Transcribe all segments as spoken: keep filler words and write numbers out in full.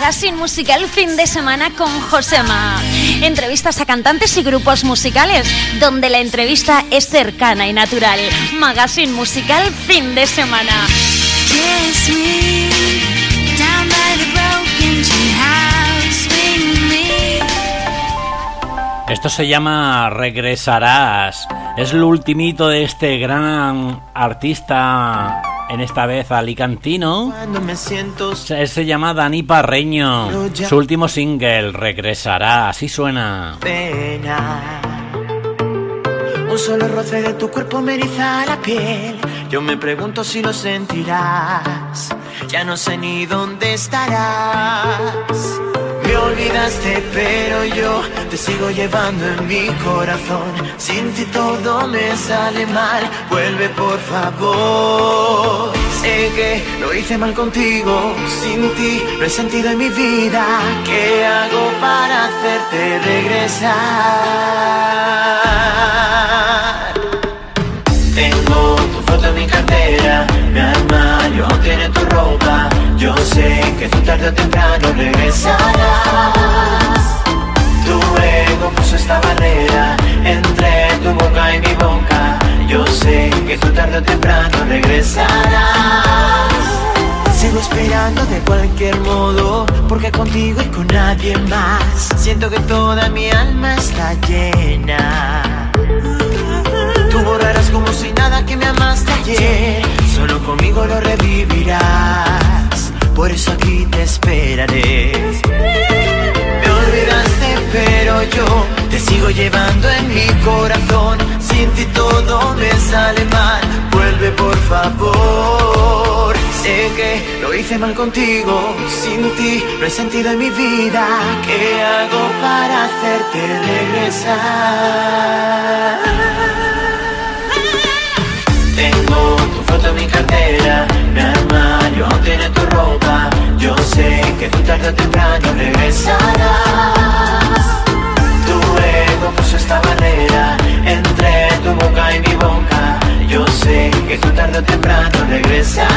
Magazine Musical fin de semana con Josema. Entrevistas a cantantes y grupos musicales, donde la entrevista es cercana y natural. Magazine Musical fin de semana. Esto se llama Regresarás. Es lo ultimito de este gran artista, en esta vez alicantino. Él se llama Dani Parreño. Su último single, Regresará, así suena. Pena. Un solo roce de tu cuerpo me eriza la piel. Yo me pregunto si lo sentirás. Ya no sé ni dónde estarás. Me olvidaste, pero yo te sigo llevando en mi corazón. Sin ti todo me sale mal. Vuelve por favor. Sé que lo hice mal contigo. Sin ti lo he sentido en mi vida. ¿Qué hago para hacerte regresar? Tengo tu foto en mi cartera. Mi armario tiene tu ropa. Yo sé que tú tarde o temprano regresarás. Tu ego puso esta barrera entre tu boca y mi boca. Yo sé que tú tarde o temprano regresarás. Sigo esperando de cualquier modo, porque contigo y con nadie más siento que toda mi alma está llena. Tú borrarás como si nada que me amaste ayer. Solo conmigo lo revivirás. Por eso aquí te esperaré. Me olvidaste, pero yo te sigo llevando en mi corazón. Sin ti todo me sale mal. Vuelve por favor. Sé que lo hice mal contigo. Sin ti lo he sentido en mi vida. ¿Qué hago para hacerte regresar? Tengo tu foto en mi cartera. Mi armario tiene tu ropa. Yo sé que tú tarde o temprano regresarás. Tu ego puso esta barrera entre tu boca y mi boca. Yo sé que tú tarde o temprano regresarás.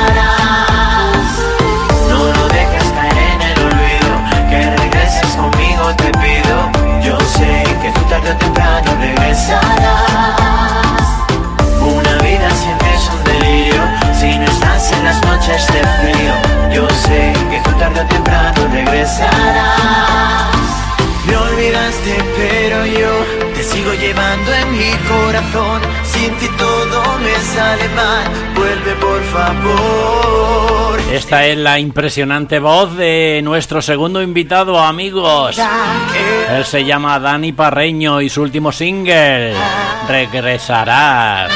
No lo dejes caer en el olvido. Que regreses conmigo te pido. Yo sé que tú tarde o temprano regresarás. Una vida siempre es un delirio si no estás en las noches de frío. Yo sé que tú tarde o temprano regresarás. Me olvidaste, pero yo te sigo llevando en mi corazón. Sin ti todo me sale mal. Vuelve por favor. Esta es la impresionante voz de nuestro segundo invitado, amigos. Él se llama Dani Parreño y su último single, Regresarás.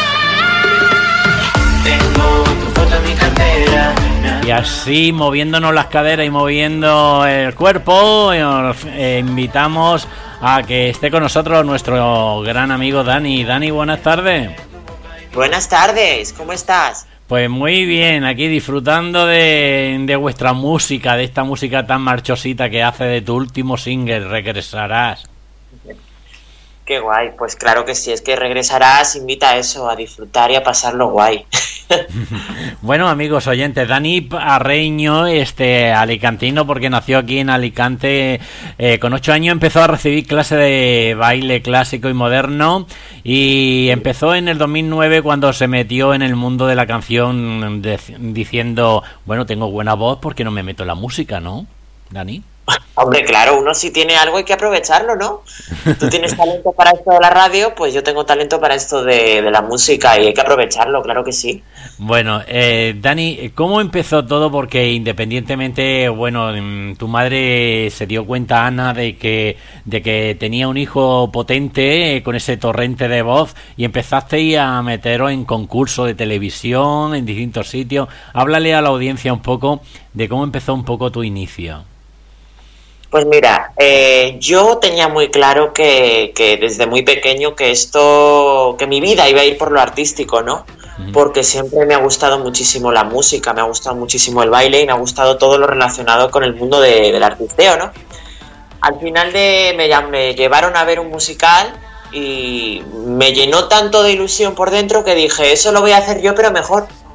Tengo tu foto en mi cartera. Y así, moviéndonos las caderas y moviendo el cuerpo, eh, invitamos a que esté con nosotros nuestro gran amigo Dani. Dani, buenas tardes. Buenas tardes, ¿cómo estás? Pues muy bien, aquí disfrutando de, de vuestra música, de esta música tan marchosita que hace de tu último single, Regresarás. Qué guay, pues claro que sí, es que Regresarás invita a eso, a disfrutar y a pasarlo guay. Bueno, amigos oyentes, Dani Parreño, este alicantino, porque nació aquí en Alicante, eh, con ocho años empezó a recibir clases de baile clásico y moderno, y empezó en el dos mil nueve cuando se metió en el mundo de la canción de, diciendo, bueno, tengo buena voz, ¿por qué no me meto en la música, no, Dani? Hombre, claro, uno si tiene algo hay que aprovecharlo, ¿no? Tú tienes talento para esto de la radio, pues yo tengo talento para esto de, de la música y hay que aprovecharlo, claro que sí. Bueno, eh, Dani, ¿cómo empezó todo? Porque independientemente, bueno, tu madre se dio cuenta, Ana, de que de que tenía un hijo potente eh, con ese torrente de voz, y empezasteis a meteros en concursos de televisión, en distintos sitios. Háblale a la audiencia un poco de cómo empezó un poco tu inicio. Pues mira, eh, yo tenía muy claro que, que desde muy pequeño que esto, que mi vida iba a ir por lo artístico, ¿no? Uh-huh. Porque siempre me ha gustado muchísimo la música, me ha gustado muchísimo el baile y me ha gustado todo lo relacionado con el mundo de, del artisteo, ¿no? Al final de me, me llevaron a ver un musical y me llenó tanto de ilusión por dentro que dije, eso lo voy a hacer yo, pero mejor.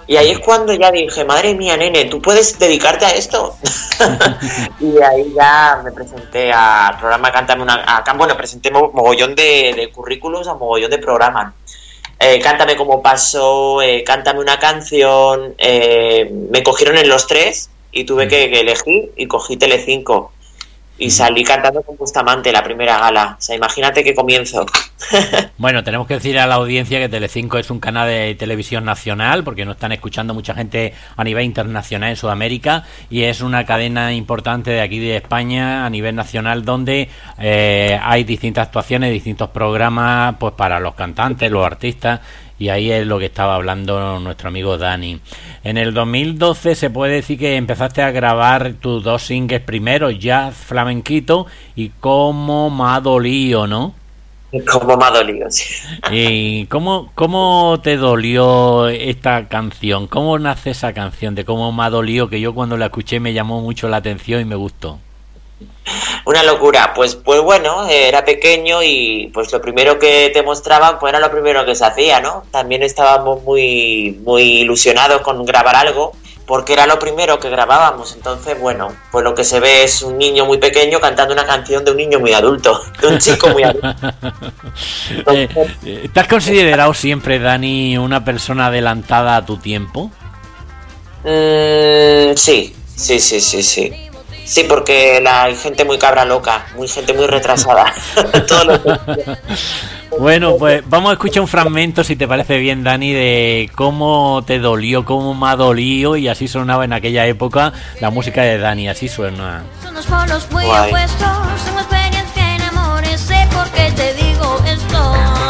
Y ahí es cuando ya dije, madre mía, nene, ¿tú puedes dedicarte a esto? Y ahí ya me presenté al programa Cántame una... A, bueno, presenté mogollón de, de currículos a mogollón de programas. Eh, Cántame como paso, eh, Cántame una canción, eh, me cogieron en los tres y tuve que, que elegir y cogí Telecinco. Y salí cantando con Bustamante la primera gala. O sea, imagínate qué comienzo. Bueno, tenemos que decir a la audiencia que Telecinco es un canal de televisión nacional, porque nos están escuchando mucha gente a nivel internacional en Sudamérica, y es una cadena importante de aquí de España a nivel nacional, donde eh, hay distintas actuaciones, distintos programas pues para los cantantes, los artistas. Y ahí es lo que estaba hablando nuestro amigo Dani. En el dos mil doce se puede decir que empezaste a grabar tus dos singles primero, Jazz Flamenquito y Cómo me ha dolido, ¿no? Cómo me ha dolido, sí. ¿Y cómo, cómo te dolió esta canción? ¿Cómo nace esa canción de Cómo me ha dolido? Que yo cuando la escuché me llamó mucho la atención y me gustó. Una locura, pues pues bueno, era pequeño y pues lo primero que te mostraban pues era lo primero que se hacía, ¿no? También estábamos muy muy ilusionados con grabar algo porque era lo primero que grabábamos, entonces bueno, pues lo que se ve es un niño muy pequeño cantando una canción de un niño muy adulto, de un chico muy adulto. Entonces, eh, ¿te has considerado siempre, Dani, una persona adelantada a tu tiempo? Mm, sí, sí, sí, sí, sí. Sí, porque la, hay gente muy cabra loca, muy gente muy retrasada. Todos los... Bueno, pues vamos a escuchar un fragmento, si te parece bien, Dani, de cómo te dolió, cómo me ha dolido, y así sonaba en aquella época la música de Dani, así suena. Son los polos muy opuestos, tengo experiencia en amores, sé por qué te digo esto.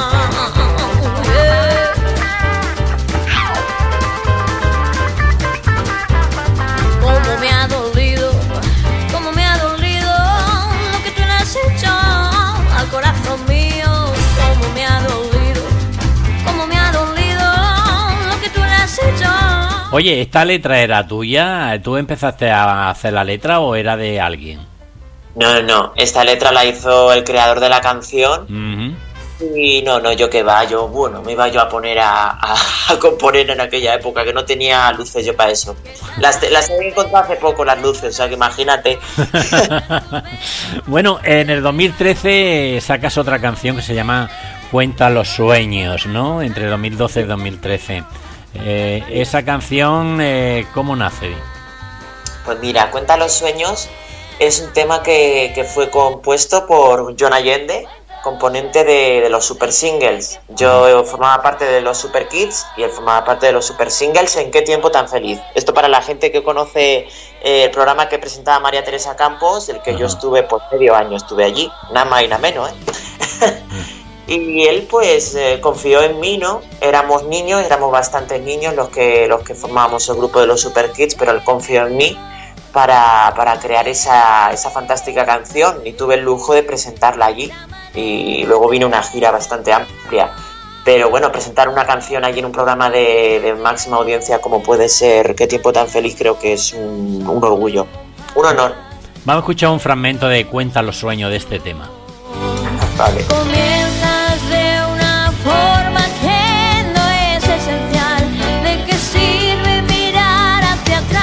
Cómo me ha dolido, cómo me ha dolido lo que tú le has hecho al corazón mío. Cómo me ha dolido, cómo me ha dolido lo que tú le has hecho. Oye, ¿esta letra era tuya? ¿Tú empezaste a hacer la letra o era de alguien? No, no, esta letra la hizo el creador de la canción. Uh-huh. Y no, no, yo que va, yo, bueno, me iba yo a poner a, a, a componer en aquella época, que no tenía luces yo para eso. Las, las he encontrado hace poco, las luces, o sea que imagínate. Bueno, en el dos mil trece sacas otra canción que se llama Cuenta los sueños, ¿no? Entre dos mil doce y dos mil trece. Eh, esa canción, eh, ¿cómo nace? Pues mira, Cuenta los sueños es un tema que, que fue compuesto por John Allende, componente de, de los Super Singles. Yo formaba parte de los Super Kids y él formaba parte de los Super Singles. ¿En qué tiempo tan feliz? Esto para la gente que conoce eh, el programa que presentaba María Teresa Campos, el que uh-huh. yo estuve por medio año, estuve allí, nada más y nada menos, ¿eh? uh-huh. Y él pues eh, confió en mí, ¿no? Éramos niños, éramos bastantes niños los que, los que formábamos el grupo de los Super Kids, pero él confió en mí para, para crear esa, esa fantástica canción y tuve el lujo de presentarla allí. Y luego vino una gira bastante amplia. Pero bueno, presentar una canción allí en un programa de, de máxima audiencia como puede ser Qué tiempo tan feliz, creo que es un, un orgullo, un honor. Vamos a escuchar un fragmento de Cuenta los sueños de este tema. Vale. Comienzas de una forma que no es esencial. ¿De qué sirve mirar hacia atrás?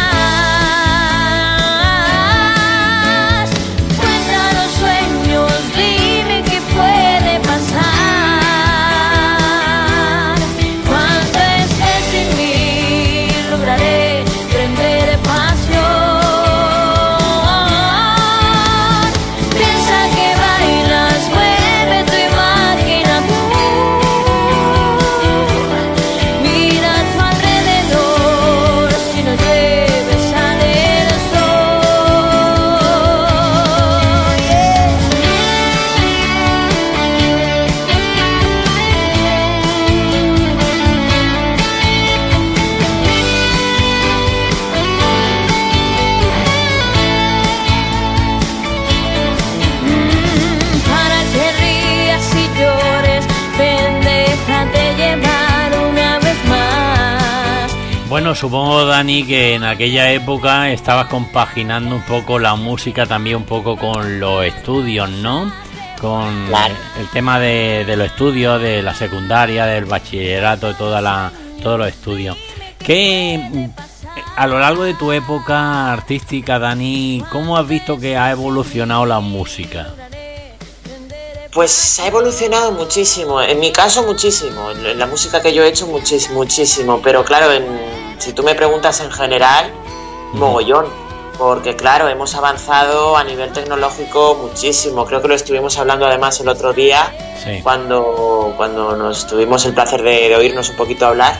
Cuenta los sueños, dime qué puede pasar. Cuando estés sin mí, lograré prender pasión. Piensa que bailas, mueve tu imaginación. Mira a tu alrededor, si no llueve sale el sol. Yeah. Mm, para que rías y llores, ven, déjate llevar una vez más. Bueno, supongo, Dani, que en aquella época estabas compaginando un poco la música también un poco con los estudios, ¿no? Con Claro. el tema de, de los estudios, de la secundaria, del bachillerato, toda la, todos los estudios. ¿Qué, a lo largo de tu época artística, Dani, cómo has visto que ha evolucionado la música? Pues ha evolucionado muchísimo, en mi caso muchísimo, en la música que yo he hecho muchísimo, muchísimo, pero claro, en, si tú me preguntas en general, mogollón, porque claro, hemos avanzado a nivel tecnológico muchísimo, creo que lo estuvimos hablando además el otro día, sí. cuando, cuando nos tuvimos el placer de, de oírnos un poquito hablar,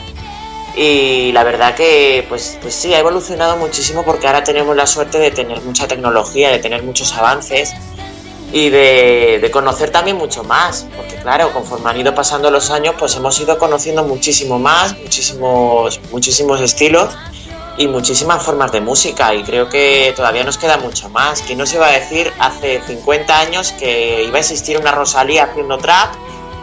y la verdad que pues, pues sí, ha evolucionado muchísimo porque ahora tenemos la suerte de tener mucha tecnología, de tener muchos avances, y de, de conocer también mucho más, porque claro, conforme han ido pasando los años, pues hemos ido conociendo muchísimo más, muchísimos, muchísimos estilos y muchísimas formas de música, y creo que todavía nos queda mucho más. ¿Quién nos iba a decir hace cincuenta años que iba a existir una Rosalía haciendo trap?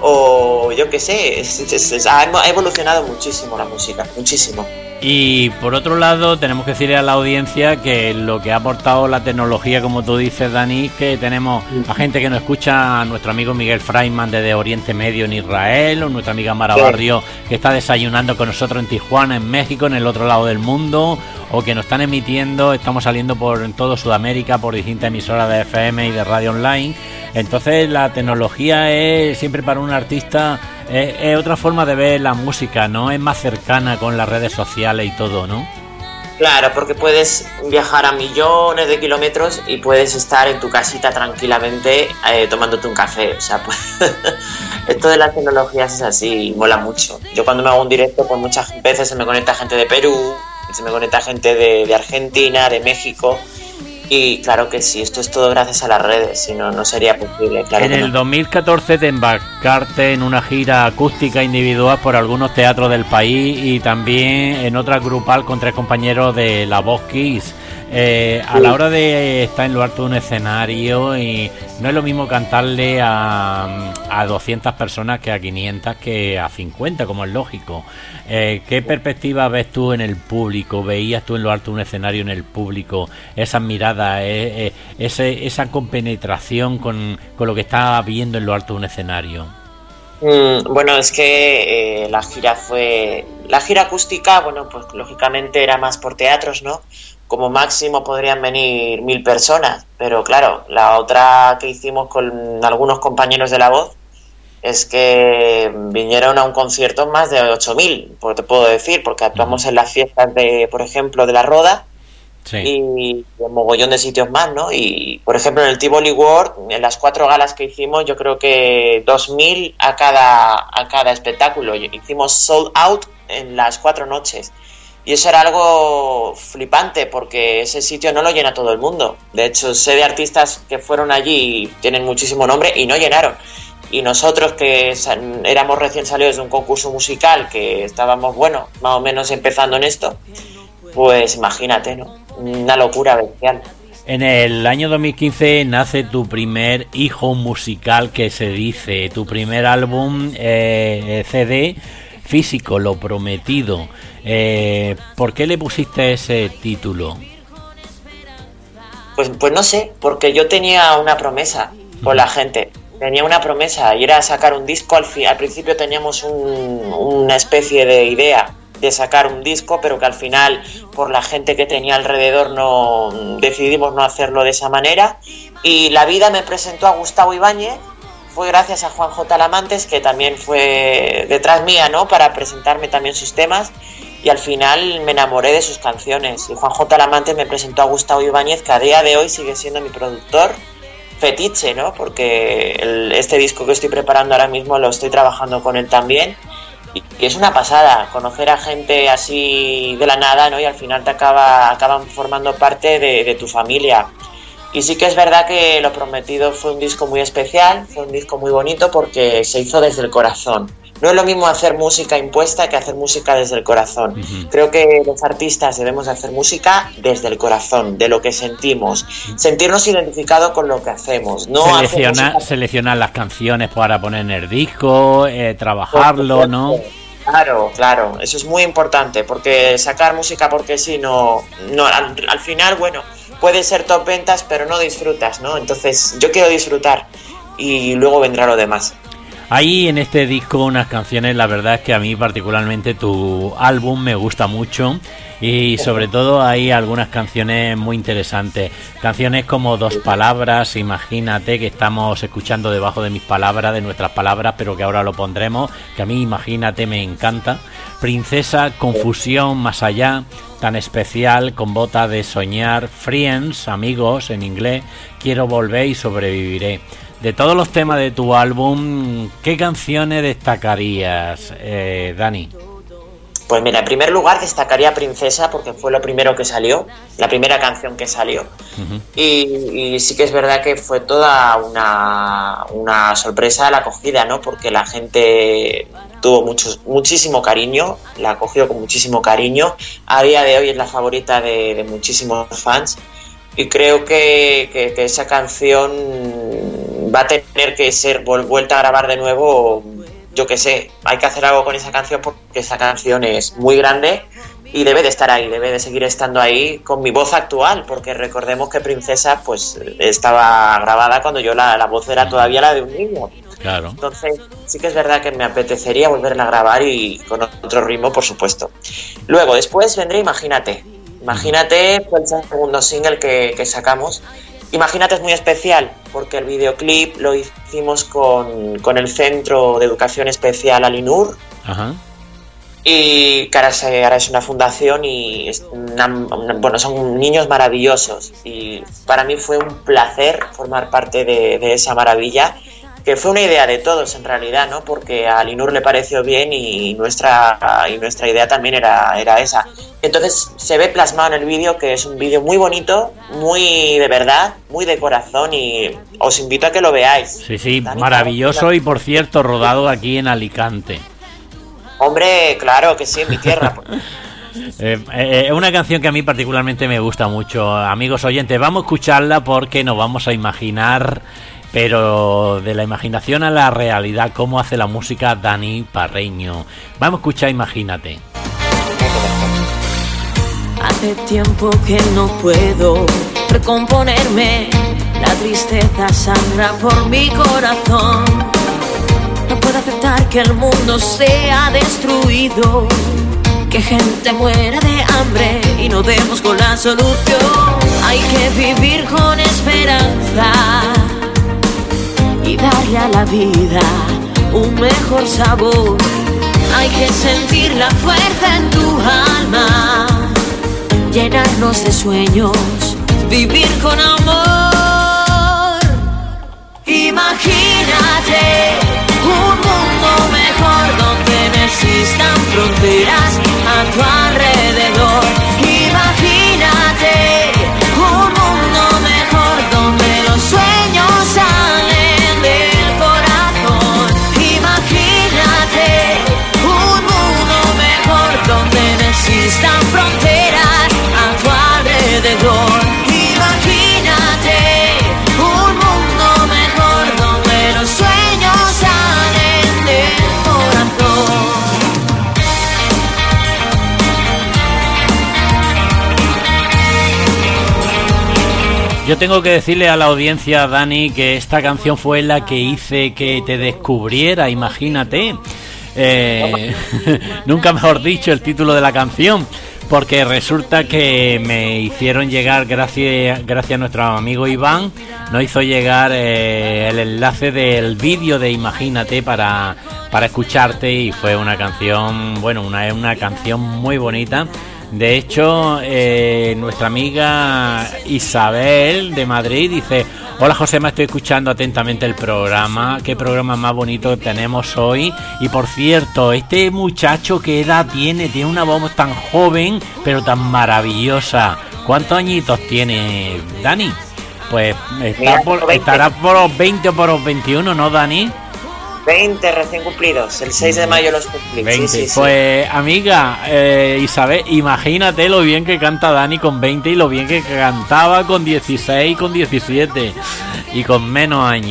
O yo qué sé, es, es, es, ha evolucionado muchísimo la música, muchísimo. Y por otro lado, tenemos que decirle a la audiencia que lo que ha aportado la tecnología, como tú dices, Dani, que tenemos a gente que nos escucha, a nuestro amigo Miguel Freiman desde Oriente Medio en Israel, o nuestra amiga Mara sí. Barrio, que está desayunando con nosotros en Tijuana, en México, en el otro lado del mundo, o que nos están emitiendo, estamos saliendo por en todo Sudamérica, por distintas emisoras de F M y de radio online. Entonces la tecnología es siempre para un artista es, es otra forma de ver la música, ¿no? Es más cercana con las redes sociales y todo, ¿no? Claro, porque puedes viajar a millones de kilómetros y puedes estar en tu casita tranquilamente eh, tomándote un café. O sea, pues esto de las tecnologías es así, mola mucho. Yo cuando me hago un directo, pues muchas veces se me conecta gente de Perú, se me conecta gente de, de Argentina, de México. Y claro que sí, esto es todo gracias a las redes, si no, no sería posible. Claro en que el no. dos mil catorce te embarcaste en una gira acústica individual por algunos teatros del país y también en otra grupal con tres compañeros de La Voz Kids. Eh, a la hora de estar en lo alto de un escenario, y no es lo mismo cantarle a, a doscientas personas que a quinientas que a cincuenta, como es lógico. Eh, ¿Qué perspectiva ves tú en el público? ¿Veías tú en lo alto de un escenario en el público esas miradas, eh, eh, ese, esa compenetración con, con lo que está viendo en lo alto de un escenario? Mm, bueno, es que eh, la gira fue... La gira acústica, bueno, pues lógicamente era más por teatros, ¿no? Como máximo podrían venir mil personas, pero claro, la otra que hicimos con algunos compañeros de La Voz es que vinieron a un concierto más de ocho mil, pues te puedo decir, porque actuamos en las fiestas de, por ejemplo, de La Roda, sí. Y un mogollón de sitios más, ¿no? Y, por ejemplo, en el Tivoli World, en las cuatro galas que hicimos, yo creo que dos mil a cada, a cada espectáculo. Hicimos sold out en las cuatro noches. Y eso era algo flipante porque ese sitio no lo llena todo el mundo. De hecho, sé de artistas que fueron allí y tienen muchísimo nombre y no llenaron. Y nosotros que éramos recién salidos de un concurso musical, que estábamos, bueno, más o menos empezando en esto, pues imagínate, ¿no? Una locura bestial. En el año dos mil quince nace tu primer hijo musical, que se dice, tu primer álbum eh, C D físico, Lo Prometido. Eh, ¿Por qué le pusiste ese título? Pues, pues no sé, porque yo tenía una promesa con la gente. Tenía una promesa y era sacar un disco. Al, fi- al principio teníamos un, una especie de idea de sacar un disco, pero que al final, por la gente que tenía alrededor, no decidimos no hacerlo de esa manera. Y la vida me presentó a Gustavo Ibáñez. Fue gracias a Juanjo Talamantes, que también fue detrás mía, ¿no? Para presentarme también sus temas. Y al final me enamoré de sus canciones. Y Juanjo Talamantes me presentó a Gustavo Ibáñez, que a día de hoy sigue siendo mi productor fetiche, ¿no? Porque el, este disco que estoy preparando ahora mismo lo estoy trabajando con él también. Y, y es una pasada conocer a gente así de la nada, ¿no? Y al final te acaba, acaban formando parte de, de tu familia. Y sí que es verdad que Lo Prometido fue un disco muy especial, fue un disco muy bonito porque se hizo desde el corazón. No es lo mismo hacer música impuesta que hacer música desde el corazón. Uh-huh. Creo que los artistas debemos hacer música desde el corazón, de lo que sentimos. Sentirnos identificados con lo que hacemos. No Selecciona, música... Seleccionar las canciones para poner en el disco, eh, trabajarlo, ¿no? Claro, claro. Eso es muy importante porque sacar música porque sí, no, no al, al final, bueno, puede ser top ventas, pero no disfrutas, ¿no? Entonces yo quiero disfrutar y luego vendrá lo demás. Hay en este disco unas canciones, la verdad es que a mí particularmente tu álbum me gusta mucho y sobre todo hay algunas canciones muy interesantes. Canciones como Dos Palabras, Imagínate, que estamos escuchando debajo de mis palabras, de nuestras palabras, pero que ahora lo pondremos, que a mí Imagínate me encanta. Princesa, Confusión, Más Allá, Tan Especial, Con Bota de Soñar, Friends, Amigos en inglés, Quiero Volver y Sobreviviré. De todos los temas de tu álbum, ¿qué canciones destacarías, eh, Dani? Pues mira, en primer lugar destacaría Princesa porque fue lo primero que salió, la primera canción que salió. Uh-huh. y, y sí que es verdad que fue toda una, una sorpresa la acogida, ¿no? Porque la gente tuvo mucho, muchísimo cariño, la acogió con muchísimo cariño. A día de hoy es la favorita de, de muchísimos fans y creo que, que, que esa canción va a tener que ser vuelta a grabar de nuevo. Yo qué sé, hay que hacer algo con esa canción porque esa canción es muy grande y debe de estar ahí, debe de seguir estando ahí con mi voz actual, porque recordemos que Princesa pues estaba grabada cuando yo la, la voz era todavía la de un niño. Claro. Entonces sí que es verdad que me apetecería volverla a grabar y con otro ritmo, por supuesto. Luego, después vendré Imagínate. Imagínate fue el segundo single que, que sacamos. Imagínate es muy especial porque el videoclip lo hicimos con, con el Centro de Educación Especial Alinur. Ajá. Y que ahora, se, ahora es una fundación y es una, una, bueno, son niños maravillosos y para mí fue un placer formar parte de, de esa maravilla, que fue una idea de todos en realidad, ¿no? Porque a Alinur le pareció bien y nuestra y nuestra idea también era, era esa. Entonces se ve plasmado en el vídeo, que es un vídeo muy bonito, muy de verdad, muy de corazón y os invito a que lo veáis. Sí, sí, Dani, maravilloso y por cierto rodado aquí en Alicante. Hombre, claro que sí, en mi tierra. Eh, eh, una canción que a mí particularmente me gusta mucho, amigos oyentes, vamos a escucharla porque nos vamos a imaginar, pero de la imaginación a la realidad, cómo hace la música Dani Parreño. Vamos a escuchar Imagínate. Hace tiempo que no puedo recomponerme, la tristeza sangra por mi corazón. No puedo aceptar que el mundo sea destruido, que gente muera de hambre y no demos con la solución. Hay que vivir con esperanza y darle a la vida un mejor sabor. Hay que sentir la fuerza en tu alma, llenarnos de sueños, vivir con amor. Imagínate un mundo mejor donde no existan fronteras a tu alrededor. Imagínate un mundo mejor donde los sueños salen del corazón. Imagínate un mundo mejor donde no existan fronteras a tu alrededor. Imagínate un mundo mejor donde los sueños salen del corazón. Yo tengo que decirle a la audiencia, Dani, que esta canción fue la que hice que te descubriera, Imagínate. Eh, nunca mejor dicho el título de la canción, porque resulta que me hicieron llegar, gracias, gracias a nuestro amigo Iván, nos hizo llegar eh, el enlace del vídeo de Imagínate para, para escucharte, y fue una canción, bueno, una, una canción muy bonita. De hecho, eh, nuestra amiga Isabel de Madrid dice: hola Josema, estoy escuchando atentamente el programa, qué programa más bonito tenemos hoy. Y por cierto, este muchacho, ¿qué edad tiene? Tiene una voz tan joven pero tan maravillosa. ¿Cuántos añitos tiene Dani? Pues está por, estará por los veinte o por los veintiuno, ¿no, Dani? veinte recién cumplidos, el seis de mayo los cumplí. veinte. Sí, sí, pues sí. Amiga, eh, Isabel, imagínate lo bien que canta Dani con veinte y lo bien que cantaba con dieciséis, con diecisiete y con menos años.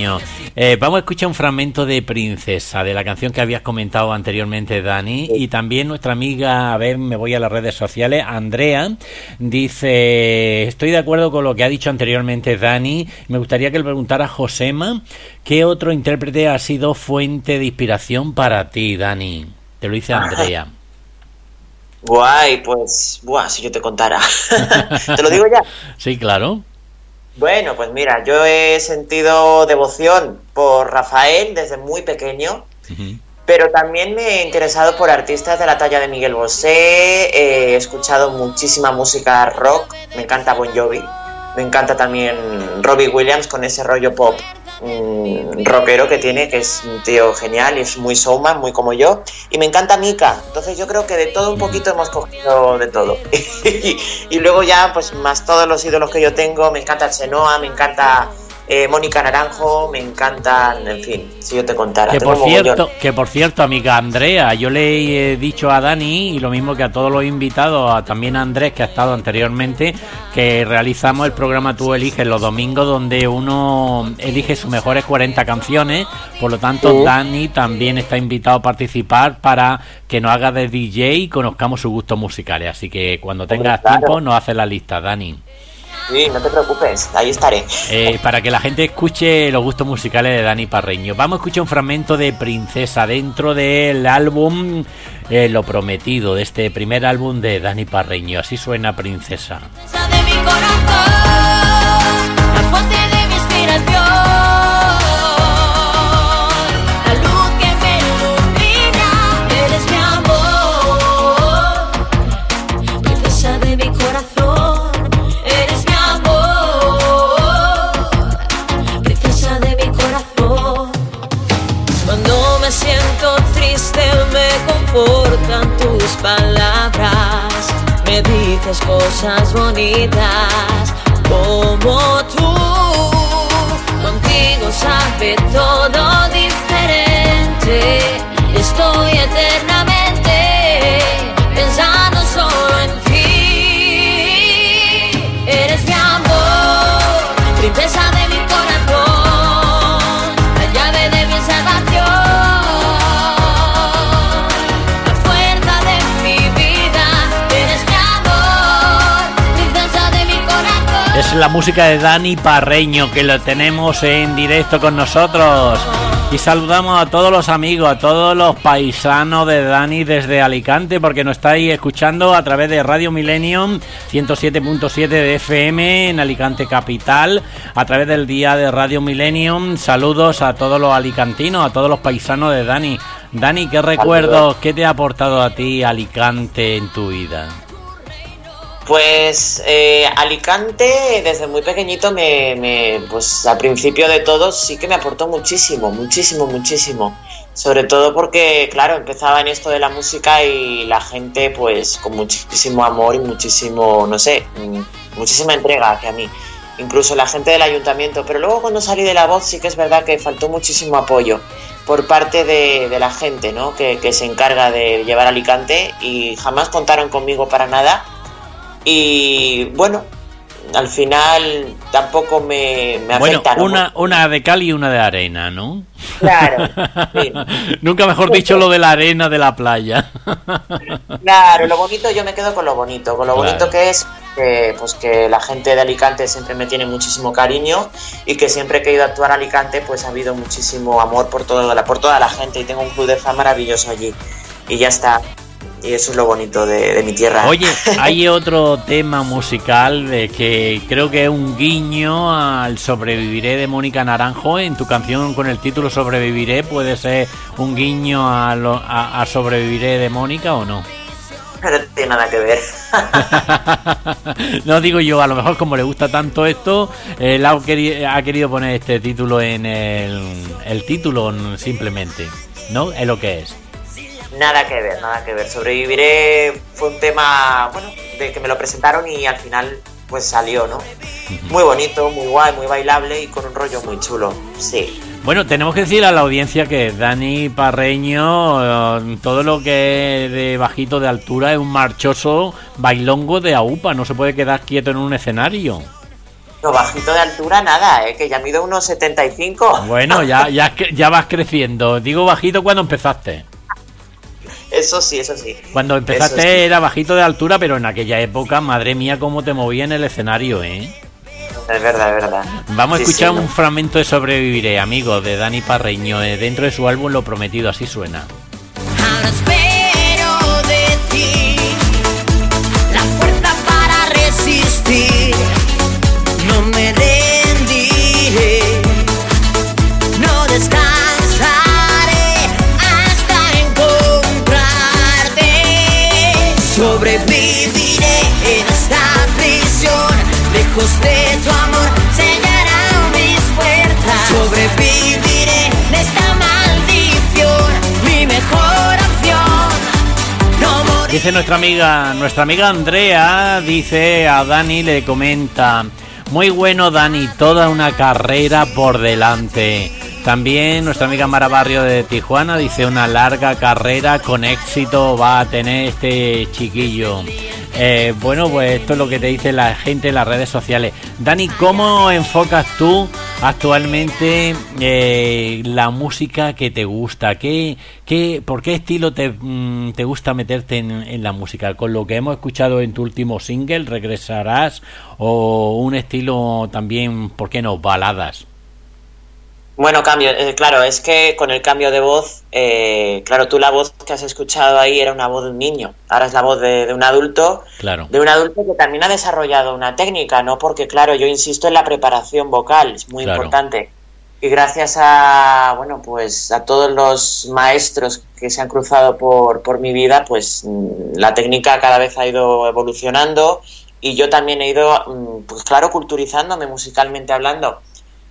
Eh, vamos a escuchar un fragmento de Princesa, de la canción que habías comentado anteriormente, Dani, sí. Y también nuestra amiga, a ver, me voy a las redes sociales, Andrea, dice, estoy de acuerdo con lo que ha dicho anteriormente Dani, me gustaría que le preguntara a Josema, ¿qué otro intérprete ha sido fuente de inspiración para ti, Dani? Te lo dice Andrea. Guay, pues, buah, si yo te contara. ¿Te lo digo ya? Sí, claro. Bueno, pues mira, yo he sentido devoción por Rafael desde muy pequeño, uh-huh. Pero también me he interesado por artistas de la talla de Miguel Bosé, he escuchado muchísima música rock, me encanta Bon Jovi, me encanta también Robbie Williams con ese rollo pop mmm, rockero que tiene, que es un tío genial y es muy showman, muy como yo, y me encanta Mika, entonces yo creo que de todo un poquito hemos cogido de todo. y, y luego ya, pues más todos los ídolos que yo tengo, me encanta Chenoa, me encanta eh, Mónica Naranjo, me encantan, en fin, si yo te contara. Que por cierto, que por cierto, amiga Andrea, yo le he dicho a Dani, y lo mismo que a todos los invitados, a, también a Andrés, que ha estado anteriormente, que realizamos el programa Tú Eliges los domingos, donde uno elige sus mejores cuarenta canciones, por lo tanto uh. Dani también está invitado a participar para que nos haga de D J y conozcamos sus gustos musicales, así que cuando tengas claro. tiempo nos hace la lista, Dani. Sí, no te preocupes, ahí estaré. Eh, para que la gente escuche los gustos musicales de Dani Parreño. Vamos a escuchar un fragmento de Princesa dentro del álbum eh, Lo Prometido, de este primer álbum de Dani Parreño. Así suena Princesa. De mi corazón, la fuente de mi inspiración, la luz que me ilumina, eres mi amor, princesa de mi corazón. Siento triste, me confortan tus palabras, me dices cosas bonitas como tú, contigo sabe todo diferente, estoy eternamente pensando solo en ti, eres mi amor, princesa de mi corazón, la llave de mi salvación. Es la música de Dani Parreño, que lo tenemos en directo con nosotros. Y saludamos a todos los amigos, a todos los paisanos de Dani desde Alicante, porque nos estáis escuchando a través de Radio Millennium ciento siete punto siete de F M en Alicante Capital, a través del día de Radio Millennium. Saludos a todos los alicantinos, a todos los paisanos de Dani. Dani, ¿qué recuerdos, qué te ha aportado a ti Alicante en tu vida? Pues eh, Alicante desde muy pequeñito me, me, pues al principio de todo sí que me aportó muchísimo, muchísimo, muchísimo. Sobre todo porque, claro, empezaba en esto de la música y la gente pues con muchísimo amor y muchísimo, no sé, muchísima entrega hacia mí. Incluso la gente del ayuntamiento. Pero luego cuando salí de La Voz sí que es verdad que faltó muchísimo apoyo por parte de, de la gente, ¿no? Que, que se encarga de llevar Alicante y jamás contaron conmigo para nada. Y bueno, al final tampoco me, me afecta. Bueno, una, una de cal y una de arena, ¿no? Claro. Sí. Nunca mejor dicho lo de la arena de la playa. Claro, lo bonito, yo me quedo con lo bonito, con lo claro. bonito que es que, pues que la gente de Alicante siempre me tiene muchísimo cariño y que siempre que he ido a actuar a Alicante pues ha habido muchísimo amor por toda la, por toda la gente y tengo un club de fan maravilloso allí y ya está. Y eso es lo bonito de, de mi tierra. Oye, hay otro tema musical de que creo que es un guiño al Sobreviviré de Mónica Naranjo. En tu canción con el título Sobreviviré, ¿puede ser un guiño a, lo, a, a Sobreviviré de Mónica o no? No tiene nada que ver. No, digo yo, a lo mejor como le gusta tanto esto, él ha querido, ha querido poner este título en el, el título simplemente, ¿no? Es lo que es. Nada que ver, nada que ver. Sobreviviré fue un tema, bueno, de que me lo presentaron y al final pues salió, ¿no? Muy bonito, muy guay, muy bailable y con un rollo muy chulo, sí. Bueno, tenemos que decir a la audiencia que Dani Parreño, todo lo que es de bajito de altura, es un marchoso bailongo de aupa, no se puede quedar quieto en un escenario. No, bajito de altura nada, ¿eh? Que ya mido unos setenta y cinco. Bueno, ya, ya, ya vas creciendo. Digo bajito cuando empezaste. Eso sí, eso sí. Cuando empezaste sí. Era bajito de altura, pero en aquella época, madre mía, cómo te movía en el escenario, ¿eh? Es verdad, es verdad. Vamos sí, a escuchar sí, un ¿no? fragmento de Sobreviviré, amigo, de Dani Parreño, eh, dentro de su álbum Lo Prometido, así suena. Ahora espero de ti la fuerza para resistir. No me rendiré, no descansaré hasta encontrarte. Sobreviviré en esta prisión, lejos de tu amor sellará mis puertas. Sobreviviré en esta maldición, mi mejor opción. No morir. Dice nuestra amiga, nuestra amiga Andrea, dice a Dani, le comenta: muy bueno, Dani, toda una carrera por delante. También nuestra amiga Mara Barrio de Tijuana dice: una larga carrera con éxito va a tener este chiquillo. Eh, bueno, pues esto es lo que te dice la gente en las redes sociales. Dani, ¿cómo enfocas tú actualmente eh, la música que te gusta? ¿Qué, qué, ¿Por qué estilo te, mm, te gusta meterte en, en la música? ¿Con lo que hemos escuchado en tu último single, Regresarás? ¿O un estilo también, por qué no, baladas? Bueno, cambio, eh, claro, es que con el cambio de voz, eh, claro, tú la voz que has escuchado ahí era una voz de un niño, ahora es la voz de, de un adulto, Claro. de un adulto que también ha desarrollado una técnica, ¿no? Porque claro, yo insisto en la preparación vocal, es muy Claro. importante. Y gracias a, bueno, pues a todos los maestros que se han cruzado por, por mi vida, pues mm, la técnica cada vez ha ido evolucionando y yo también he ido, mm, pues claro, culturizándome musicalmente hablando.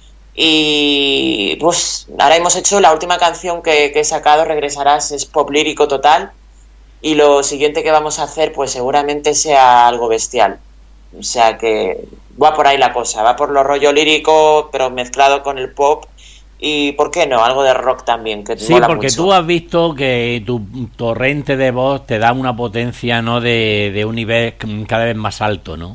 Y pues ahora hemos hecho la última canción que, que he sacado, Regresarás, es pop lírico total, y lo siguiente que vamos a hacer pues seguramente sea algo bestial, o sea que va por ahí la cosa, va por lo rollo lírico pero mezclado con el pop y por qué no, algo de rock también, que Sí, mola porque mucho. tú has visto que tu torrente de voz te da una potencia, ¿no?, de, de un nivel cada vez más alto, ¿no?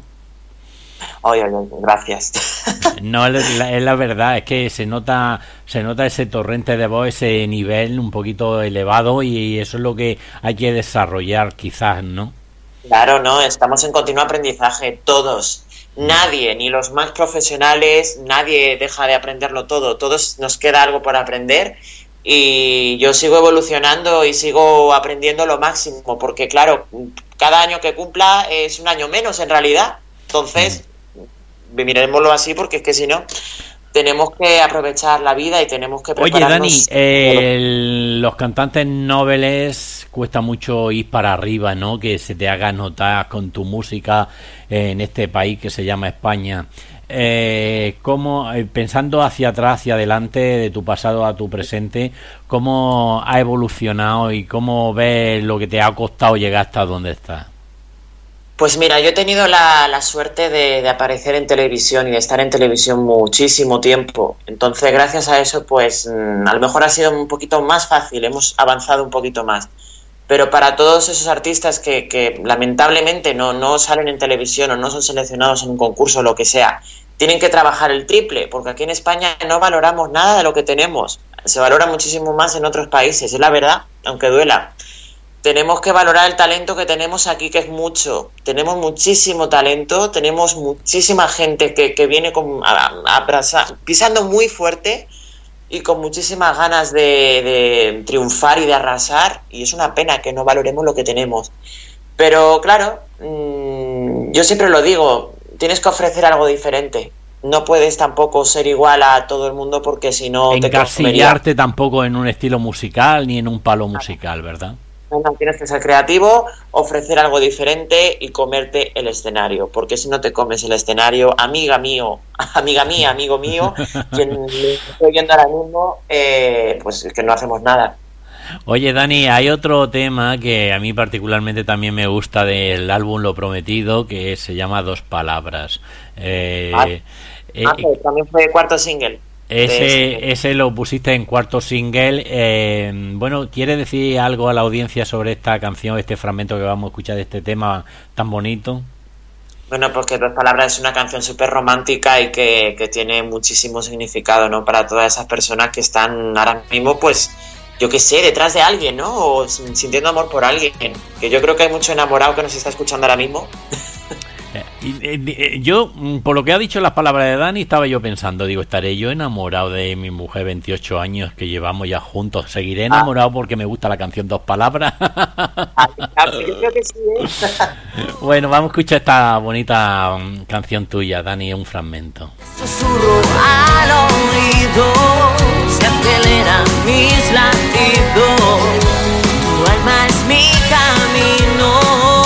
Oye, oye, gracias. No, es la, es la verdad, es que se nota se nota ese torrente de voz, ese nivel un poquito elevado, y eso es lo que hay que desarrollar quizás, ¿no? Claro, no, estamos en continuo aprendizaje, todos. Nadie, ni los más profesionales, nadie deja de aprenderlo todo. Todos nos queda algo por aprender y yo sigo evolucionando y sigo aprendiendo lo máximo, porque claro, cada año que cumpla es un año menos en realidad. Entonces, miremoslo así, porque es que si no, tenemos que aprovechar la vida y tenemos que prepararnos. Oye, Dani, eh, el, los cantantes nobles cuesta mucho ir para arriba, ¿no? Que se te haga notar con tu música en este país que se llama España. Eh, ¿cómo, eh, pensando hacia atrás, hacia adelante, de tu pasado a tu presente, cómo ha evolucionado y cómo ves lo que te ha costado llegar hasta donde estás? Pues mira, yo he tenido la, la suerte de, de aparecer en televisión y de estar en televisión muchísimo tiempo. Entonces, gracias a eso, pues mmm, a lo mejor ha sido un poquito más fácil, hemos avanzado un poquito más. Pero para todos esos artistas que, que lamentablemente no, no salen en televisión o no son seleccionados en un concurso o lo que sea, tienen que trabajar el triple, porque aquí en España no valoramos nada de lo que tenemos. Se valora muchísimo más en otros países, es la verdad, aunque duela. Tenemos que valorar el talento que tenemos aquí, que es mucho. Tenemos muchísimo talento, tenemos muchísima gente que, que viene con, a, a, a, pisando muy fuerte y con muchísimas ganas de, de triunfar y de arrasar, y es una pena que no valoremos lo que tenemos. Pero claro, mmm, yo siempre lo digo, tienes que ofrecer algo diferente. No puedes tampoco ser igual a todo el mundo, porque si no te encasillarte tampoco en un estilo musical ni en un palo musical, ¿verdad? No, tienes que ser creativo, ofrecer algo diferente y comerte el escenario, porque si no te comes el escenario, amiga mío, amiga mía, amigo mío, quien me estoy viendo ahora mismo, eh, pues es que no hacemos nada. Oye, Dani, hay otro tema que a mí particularmente también me gusta del álbum Lo Prometido, que se llama Dos Palabras. Eh, ah, eh, ah, pues también fue cuarto single. Ese, ese lo pusiste en cuarto single. Eh, bueno, ¿quieres decir algo a la audiencia sobre esta canción, este fragmento que vamos a escuchar de este tema tan bonito? Bueno, porque Dos Palabras es una canción súper romántica y que, que tiene muchísimo significado, ¿no? Para todas esas personas que están ahora mismo, pues, yo qué sé, detrás de alguien, ¿no? O sintiendo amor por alguien. Que yo creo que hay mucho enamorado que nos está escuchando ahora mismo. Yo, por lo que ha dicho las palabras de Dani, estaba yo pensando, digo, estaré yo enamorado de mi mujer, veintiocho años que llevamos ya juntos. Seguiré enamorado porque me gusta la canción Dos Palabras. Yo creo que sí, ¿eh? Bueno, vamos a escuchar esta bonita canción tuya, Dani, un fragmento. Susurro al oído, se aceleran mis latidos, tu alma es mi camino.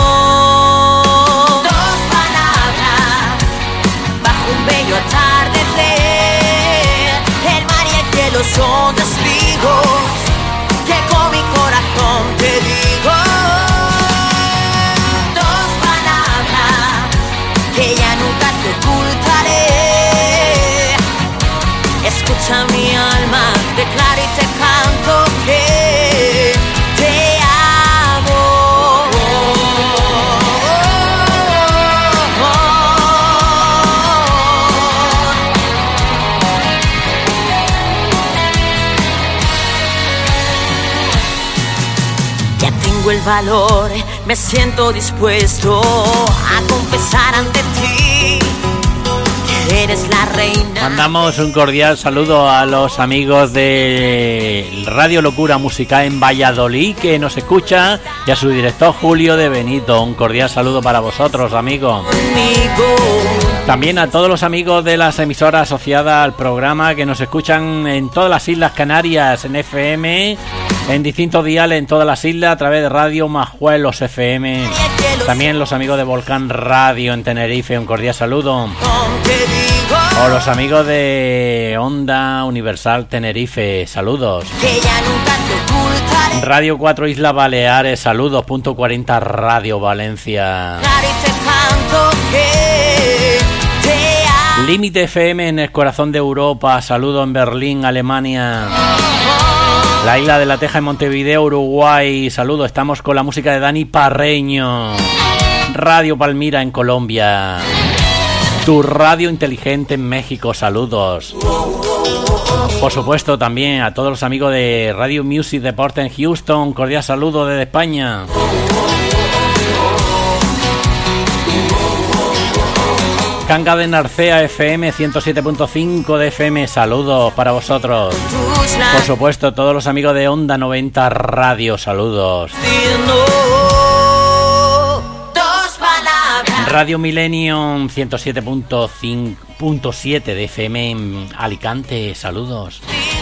Son testigos que con mi corazón te digo dos palabras que ya nunca te ocultaré. Escucha mi alma, declaro y te canto que te amo. El valor, me siento dispuesto a confesar ante ti que eres la reina. Mandamos un cordial saludo a los amigos de Radio Locura Musical en Valladolid que nos escuchan y a su director Julio de Benito. Un cordial saludo para vosotros, amigos. También a todos los amigos de las emisoras asociadas al programa que nos escuchan en todas las Islas Canarias en F M, en distintos diales en todas las islas a través de Radio Majuelos F M. También los amigos de Volcán Radio en Tenerife, un cordial saludo. O los amigos de Onda Universal Tenerife, saludos. Radio cuatro Islas Baleares, saludos. Punto cuarenta Radio Valencia. Límite F M en el corazón de Europa, saludo en Berlín, Alemania. La Isla de la Teja en Montevideo, Uruguay, saludo. Estamos con la música de Dani Parreño. Radio Palmira en Colombia. Tu radio inteligente en México, saludos. Por supuesto también a todos los amigos de Radio Music Deporte en Houston, cordial saludo desde España. Canga de Narcea F M ciento siete punto cinco de F M, saludos para vosotros. Por supuesto, todos los amigos de Onda noventa Radio, saludos. Radio Millennium ciento siete punto siete de F M en Alicante, saludos.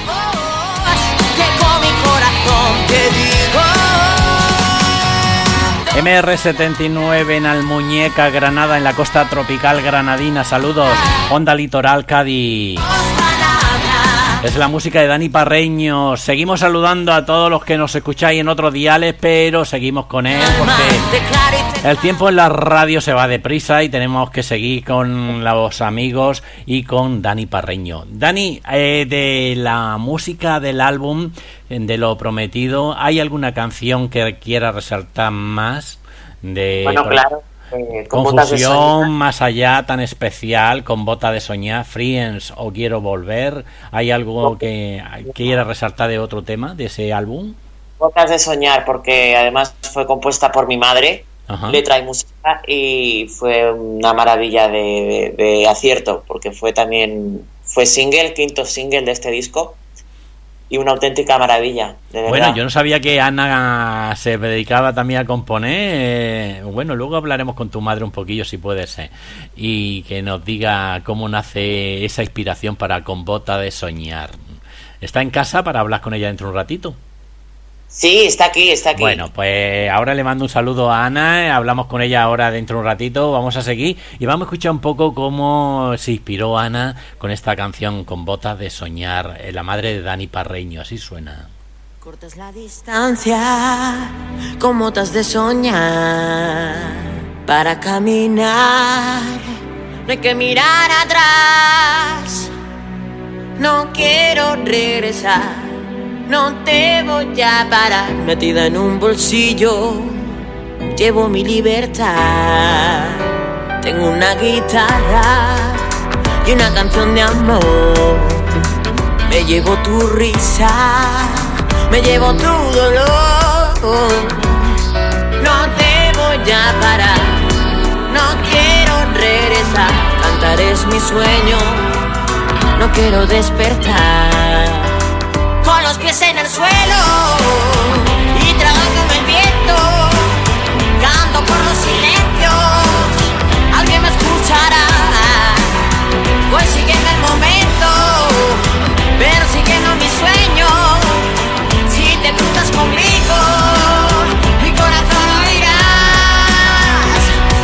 M R setenta y nueve en Almuñeca, Granada, en la costa tropical granadina, saludos. Onda Litoral, Cádiz. Es la música de Dani Parreño. Seguimos saludando a todos los que nos escucháis en otros diales, pero seguimos con él porque el tiempo en la radio se va deprisa y tenemos que seguir con los amigos y con Dani Parreño. Dani, eh, de la música del álbum de Lo Prometido, ¿hay alguna canción que quiera resaltar más? De, bueno, claro. Eh, con Confusión, Más Allá, Tan Especial, Con Bota de Soñar, Friends o Quiero Volver. ¿Hay algo que quiera resaltar de otro tema de ese álbum? Botas de Soñar, porque además fue compuesta por mi madre. Ajá. Letra y música, y fue una maravilla de, de, de acierto, porque fue también fue single, quinto single de este disco. Y una auténtica maravilla, de verdad. Bueno, yo no sabía que Ana se dedicaba también a componer. Bueno, luego hablaremos con tu madre un poquillo, si puede ser, y que nos diga cómo nace esa inspiración para Con Bota de Soñar. ¿Está en casa para hablar con ella dentro de un ratito? Sí, está aquí, está aquí. Bueno, pues ahora le mando un saludo a Ana, hablamos con ella ahora dentro de un ratito, vamos a seguir y vamos a escuchar un poco cómo se inspiró Ana con esta canción Con Botas de Soñar, la madre de Dani Parreño, así suena. Cortas la distancia con botas de soñar para caminar, no hay que mirar atrás, no quiero regresar. No te voy a parar, metida en un bolsillo, llevo mi libertad. Tengo una guitarra y una canción de amor. Me llevo tu risa, me llevo tu dolor. No te voy a parar, no quiero regresar. Cantar es mi sueño, no quiero despertar. Con los pies en el suelo y tragándome el viento, canto por los silencios, alguien me escuchará. Voy siguiendo el momento, persiguiendo mi sueño. Si te cruzas conmigo, mi corazón oirás.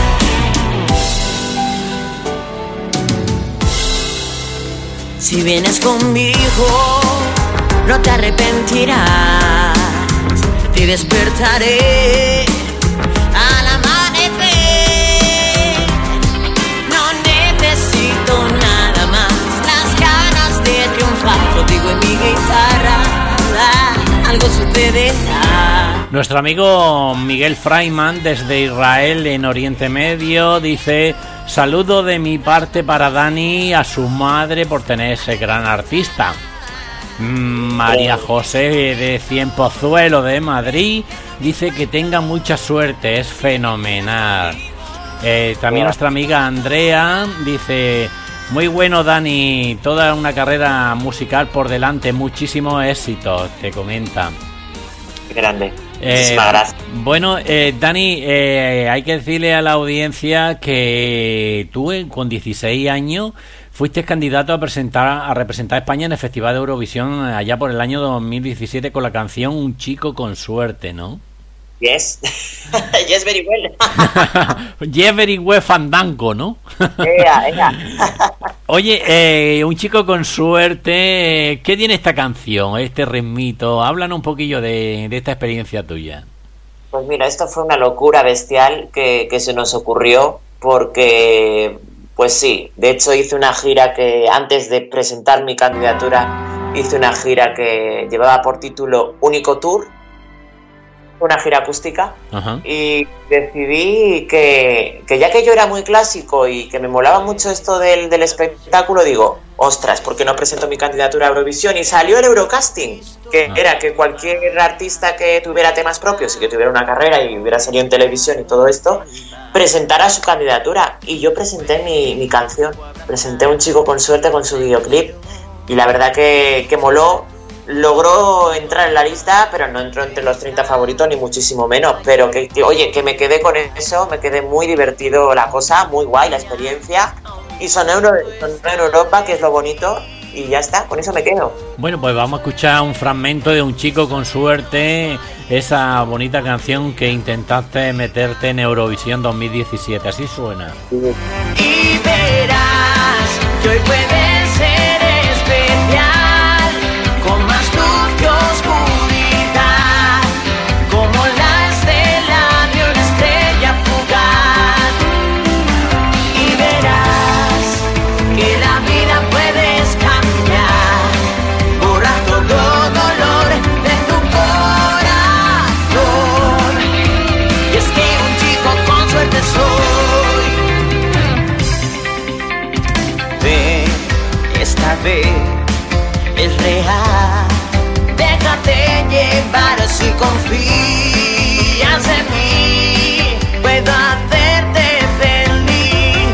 Si vienes conmigo, no te arrepentirás. Te despertaré al amanecer. No necesito nada más, las ganas de triunfar. Lo digo en mi guitarra, algo sucederá. Nuestro amigo Miguel Freiman desde Israel en Oriente Medio dice: saludo de mi parte para Dani, a su madre por tener ese gran artista. María José de Cienpozuelo de Madrid dice que tenga mucha suerte, es fenomenal. Eh, también nuestra amiga Andrea dice: muy bueno Dani, toda una carrera musical por delante, muchísimo éxito, te comenta. Grande. Eh, Muchísimas gracias. Bueno, eh, Dani, eh, hay que decirle a la audiencia que tú eh, con dieciséis años fuiste candidato a presentar a representar a España en el Festival de Eurovisión allá por el año dos mil diecisiete con la canción Un chico con suerte, ¿no? Yes. Yes, very well. Yes, very well, fandango, ¿no? Ea, ea. Oye, eh, Un chico con suerte, ¿qué tiene esta canción, este ritmito? Háblanos un poquillo de, de esta experiencia tuya. Pues mira, esto fue una locura bestial que, que se nos ocurrió porque, pues sí, de hecho hice una gira que antes de presentar mi candidatura, hice una gira que llevaba por título Único Tour, una gira acústica. Ajá. Y decidí que, que ya que yo era muy clásico y que me molaba mucho esto del, del espectáculo, digo, ostras, ¿por qué no presento mi candidatura a Eurovisión? Y salió el Eurocasting, que Ajá. era que cualquier artista que tuviera temas propios y que tuviera una carrera y hubiera salido en televisión y todo esto, presentara su candidatura. Y yo presenté mi, mi canción, presenté Un chico con suerte con su videoclip, y la verdad que, que moló. Logró entrar en la lista, pero no entró entre los treinta favoritos, ni muchísimo menos. Pero que, que, oye, que me quedé con eso, me quedé muy divertido la cosa, muy guay la experiencia. Y sonó, Euro, sonó en Europa, que es lo bonito, y ya está, con eso me quedo. Bueno, pues vamos a escuchar un fragmento de Un chico con suerte, esa bonita canción que intentaste meterte en Eurovisión dos mil diecisiete, así suena. Y verás que hoy puede ser especial. Es real, déjate llevar si confías en mí, puedo hacerte feliz.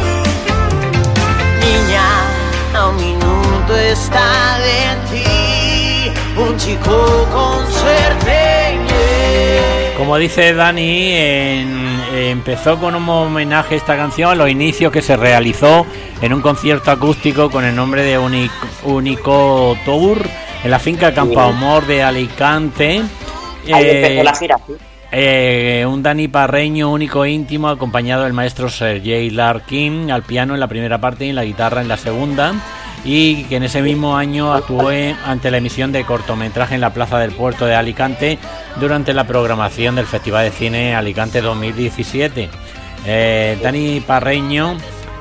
Niña, a un minuto está de ti, un chico con suerte. Yeah. Como dice Dani, en, empezó con un homenaje a esta canción a los inicios que se realizó en un concierto acústico con el nombre de Unico, Único Tour en la finca Campoamor de Alicante. Ahí eh, empezó la gira, ¿sí? eh, un Dani Parreño único íntimo acompañado del maestro Sergei Larkin al piano en la primera parte y en la guitarra en la segunda, y que en ese mismo año actuó ante la emisión de cortometraje en la Plaza del Puerto de Alicante durante la programación del Festival de Cine Alicante dos mil diecisiete. eh, Dani Parreño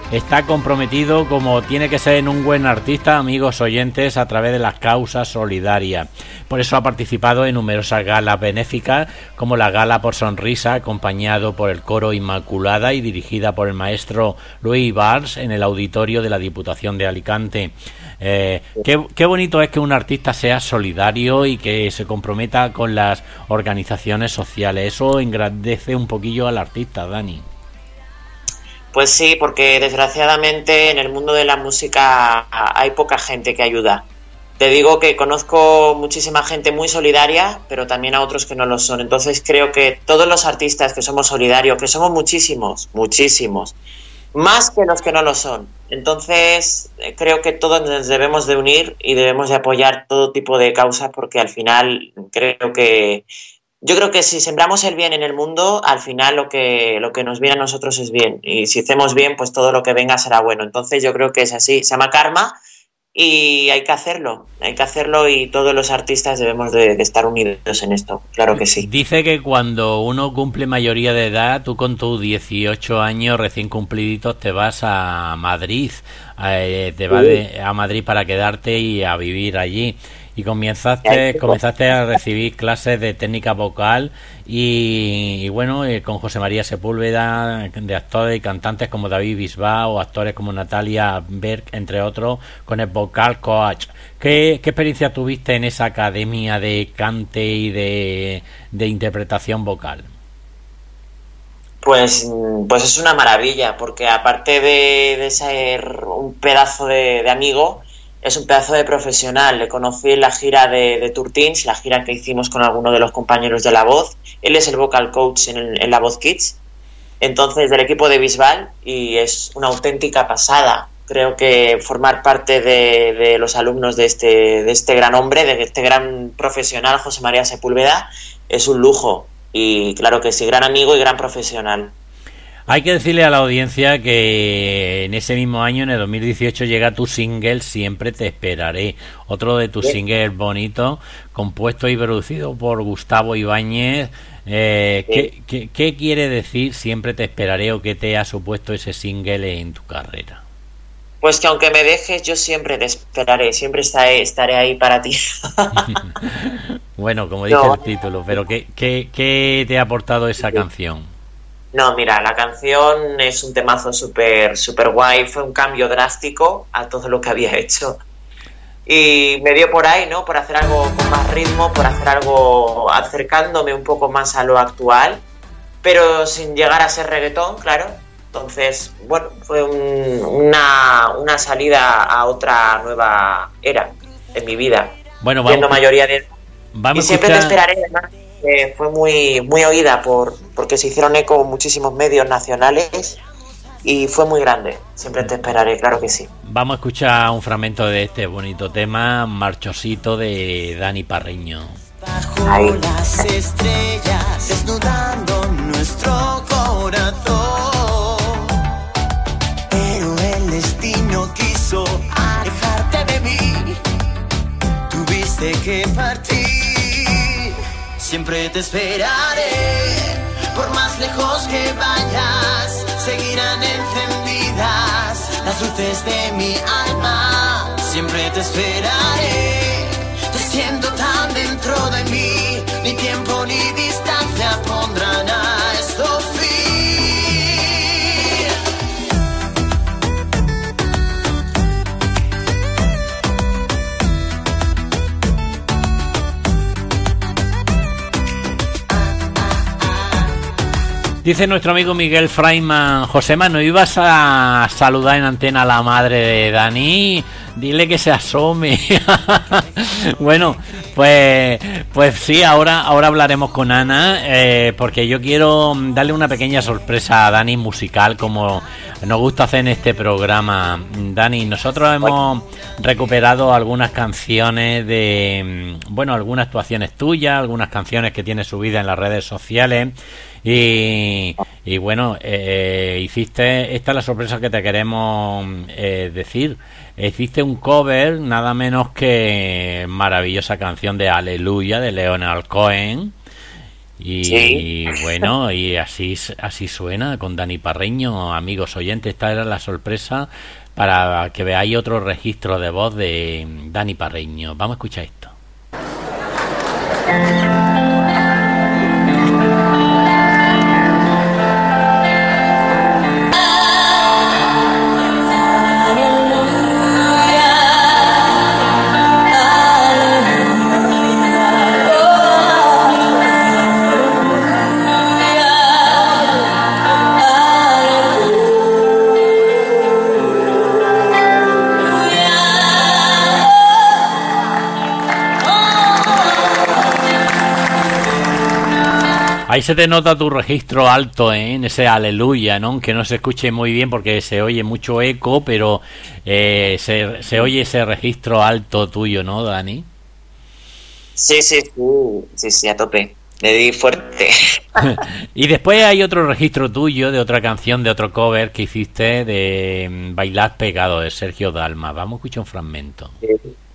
está comprometido, como tiene que ser en un buen artista, amigos oyentes, a través de las causas solidarias. Por eso ha participado en numerosas galas benéficas, como la Gala por Sonrisa, acompañado por el coro Inmaculada y dirigida por el maestro Luis Bars en el auditorio de la Diputación de Alicante. Eh, qué, qué bonito es que un artista sea solidario y que se comprometa con las organizaciones sociales. Eso engrandece un poquillo al artista, Dani. Pues sí, porque desgraciadamente en el mundo de la música hay poca gente que ayuda. Te digo que conozco muchísima gente muy solidaria, pero también a otros que no lo son. Entonces creo que todos los artistas que somos solidarios, que somos muchísimos, muchísimos, más que los que no lo son. Entonces creo que todos nos debemos de unir y debemos de apoyar todo tipo de causas, porque al final creo que yo creo que si sembramos el bien en el mundo, al final lo que lo que nos viene a nosotros es bien, y si hacemos bien, pues todo lo que venga será bueno. Entonces yo creo que es así, se llama karma y hay que hacerlo, hay que hacerlo y todos los artistas debemos de, de estar unidos en esto, claro que sí. Dice que cuando uno cumple mayoría de edad, tú con tus dieciocho años recién cumpliditos te vas a Madrid, eh, te vas de, a Madrid para quedarte y a vivir allí. Y comenzaste, comenzaste a recibir clases de técnica vocal y, y bueno, eh, con José María Sepúlveda, de actores y cantantes como David Bisbal o actores como Natalia Berg, entre otros, con el Vocal Coach. ¿Qué, qué experiencia tuviste en esa academia de cante y de, de interpretación vocal? Pues, pues es una maravilla, porque aparte de, de ser un pedazo de, de amigo, es un pedazo de profesional. Le conocí en la gira de, de Tour Teens, la gira que hicimos con algunos de los compañeros de La Voz. Él es el vocal coach en, el, en La Voz Kids, entonces del equipo de Bisbal, y es una auténtica pasada. Creo que formar parte de, de los alumnos de este, de este gran hombre, de este gran profesional, José María Sepúlveda, es un lujo. Y claro que sí, gran amigo y gran profesional. Hay que decirle a la audiencia que en ese mismo año, en el dos mil dieciocho, llega tu single Siempre te esperaré, otro de tus singles bonitos, compuesto y producido por Gustavo Ibáñez. Eh, ¿qué, qué, ¿Qué quiere decir Siempre te esperaré, o qué te ha supuesto ese single en tu carrera? Pues que aunque me dejes, yo siempre te esperaré, siempre estaré, estaré ahí para ti. Bueno, como dice no. el título, pero ¿qué, qué, qué te ha aportado esa canción? No, mira, la canción es un temazo súper súper guay, fue un cambio drástico a todo lo que había hecho. Y me dio por ahí, ¿no? Por hacer algo con más ritmo, por hacer algo acercándome un poco más a lo actual, pero sin llegar a ser reggaetón, claro. Entonces, bueno, fue un, una, una salida a otra nueva era en mi vida. Bueno, vamos, siendo mayoría de... Vamos y siempre escuchar... te esperaré, además. Eh, fue muy muy oída por porque se hicieron eco muchísimos medios nacionales y fue muy grande. Siempre te esperaré, claro que sí. Vamos a escuchar un fragmento de este bonito tema, Marchosito, de Dani Parreño. Bajo Ahí. las estrellas, desnudando nuestro corazón, pero el destino quiso alejarte de mí, tuviste que partir. Siempre te esperaré, por más lejos que vayas, seguirán encendidas las luces de mi alma. Siempre te esperaré, te siento tan dentro de mí, ni tiempo ni distancia pondrán a esto fin. Dice nuestro amigo Miguel Fraiman: Josema, ¿no ibas a saludar en antena a la madre de Dani? Dile que se asome. Bueno, pues pues sí, ahora ahora hablaremos con Ana, eh, porque yo quiero darle una pequeña sorpresa a Dani musical, como nos gusta hacer en este programa. Dani, nosotros hemos recuperado algunas canciones de, bueno, algunas actuaciones tuyas, algunas canciones que tienes subidas en las redes sociales. Y, y bueno, eh, hiciste, esta es la sorpresa que te queremos eh, decir. Hiciste un cover, nada menos que maravillosa canción de Aleluya, de Leonard Cohen. Y Sí. bueno, y así así suena con Dani Parreño, amigos oyentes. Esta era la sorpresa para que veáis otro registro de voz de Dani Parreño. Vamos a escuchar esto. Ahí se te nota tu registro alto, ¿eh? En ese aleluya, ¿no? Aunque no se escuche muy bien porque se oye mucho eco, pero eh, se, se oye ese registro alto tuyo, ¿no, Dani? Sí, sí, sí, sí, sí, a tope. Le di fuerte. Y después hay otro registro tuyo de otra canción, de otro cover que hiciste de Bailar Pegado, de Sergio Dalma. Vamos a escuchar un fragmento. Sí.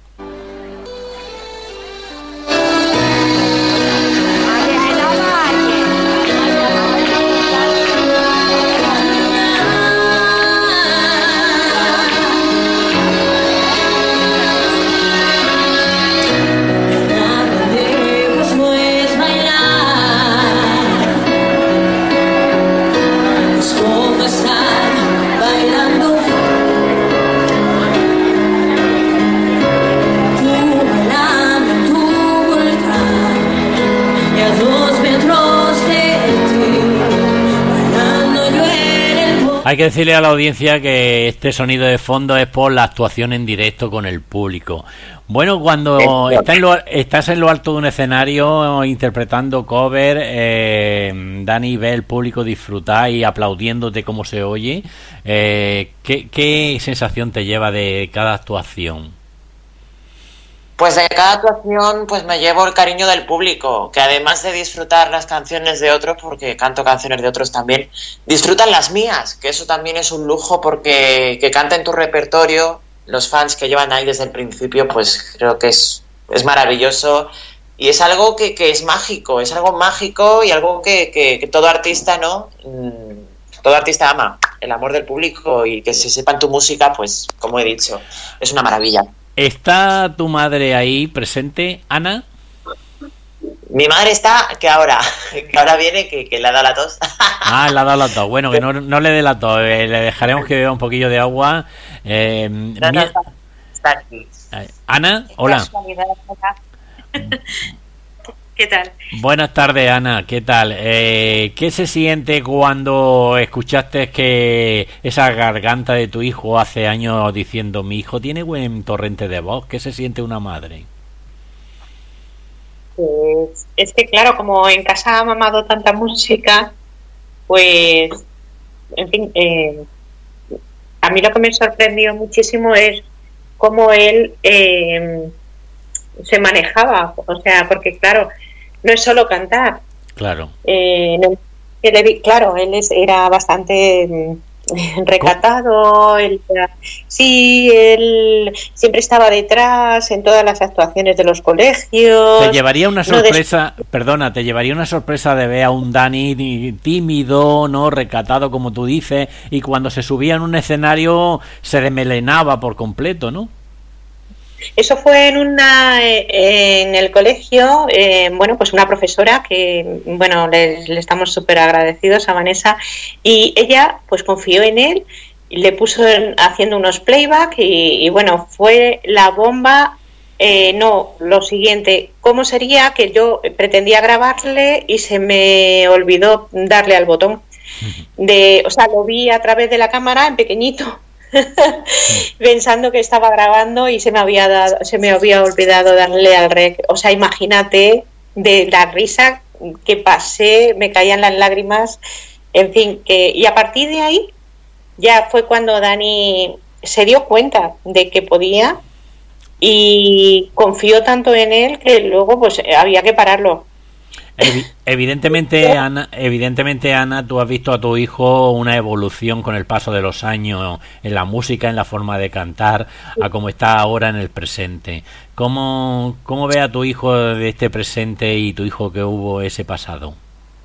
Hay que decirle a la audiencia que este sonido de fondo es por la actuación en directo con el público. Bueno, cuando estás en lo, estás en lo alto de un escenario interpretando cover, eh, Dani, ve el público disfrutar y aplaudiéndote como se oye, eh, ¿qué, ¿qué sensación te lleva de cada actuación? Pues de cada actuación pues me llevo el cariño del público, que además de disfrutar las canciones de otros, porque canto canciones de otros también, disfrutan las mías, que eso también es un lujo, porque que canten tu repertorio, los fans que llevan ahí desde el principio, pues creo que es, es maravilloso y es algo que, que es mágico, es algo mágico y algo que, que, que todo artista, ¿no? Todo artista ama, el amor del público y que se sepan tu música, pues como he dicho, es una maravilla. ¿Está tu madre ahí presente, Ana? Mi madre está, que ahora, que ahora viene, que, que le ha dado la tos. Ah, le ha dado la tos. Bueno, que no, no le dé la tos, eh, le dejaremos que beba un poquillo de agua. Eh, no, no, está, está aquí. Ana, hola. ¿Qué tal? Buenas tardes, Ana, ¿qué tal? Eh, ¿Qué se siente cuando escuchaste que esa garganta de tu hijo hace años diciendo mi hijo tiene buen torrente de voz? ¿Qué se siente una madre? Pues es que claro, como en casa ha mamado tanta música, pues, en fin, eh, a mí lo que me sorprendió muchísimo es cómo él eh, se manejaba, o sea, porque claro, no es solo cantar. Claro. Eh, no, él, claro, él es, era bastante recatado, él, sí, él siempre estaba detrás en todas las actuaciones de los colegios. Te llevaría una sorpresa, no des... perdona, te llevaría una sorpresa de ver a un Dani tímido, no recatado como tú dices, y cuando se subía en un escenario se desmelenaba por completo, ¿no? Eso fue en una eh, en el colegio, eh, bueno, pues una profesora que, bueno, le, le estamos súper agradecidos a Vanessa, y ella pues confió en él, le puso en, haciendo unos playback y, y bueno, fue la bomba. Eh, no, lo siguiente, ¿cómo sería que yo pretendía grabarle y se me olvidó darle al botón? De, o sea, lo vi a través de la cámara en pequeñito. Pensando que estaba grabando y se me había dado, se me había olvidado darle al rec. O sea, imagínate de la risa que pasé, me caían las lágrimas, en fin, que y a partir de ahí ya fue cuando Dani se dio cuenta de que podía y confió tanto en él que luego pues había que pararlo. Evi- evidentemente, Ana, evidentemente, Ana, tú has visto a tu hijo una evolución con el paso de los años en la música, en la forma de cantar, a cómo está ahora en el presente. ¿Cómo, cómo ve a tu hijo de este presente y tu hijo que hubo ese pasado?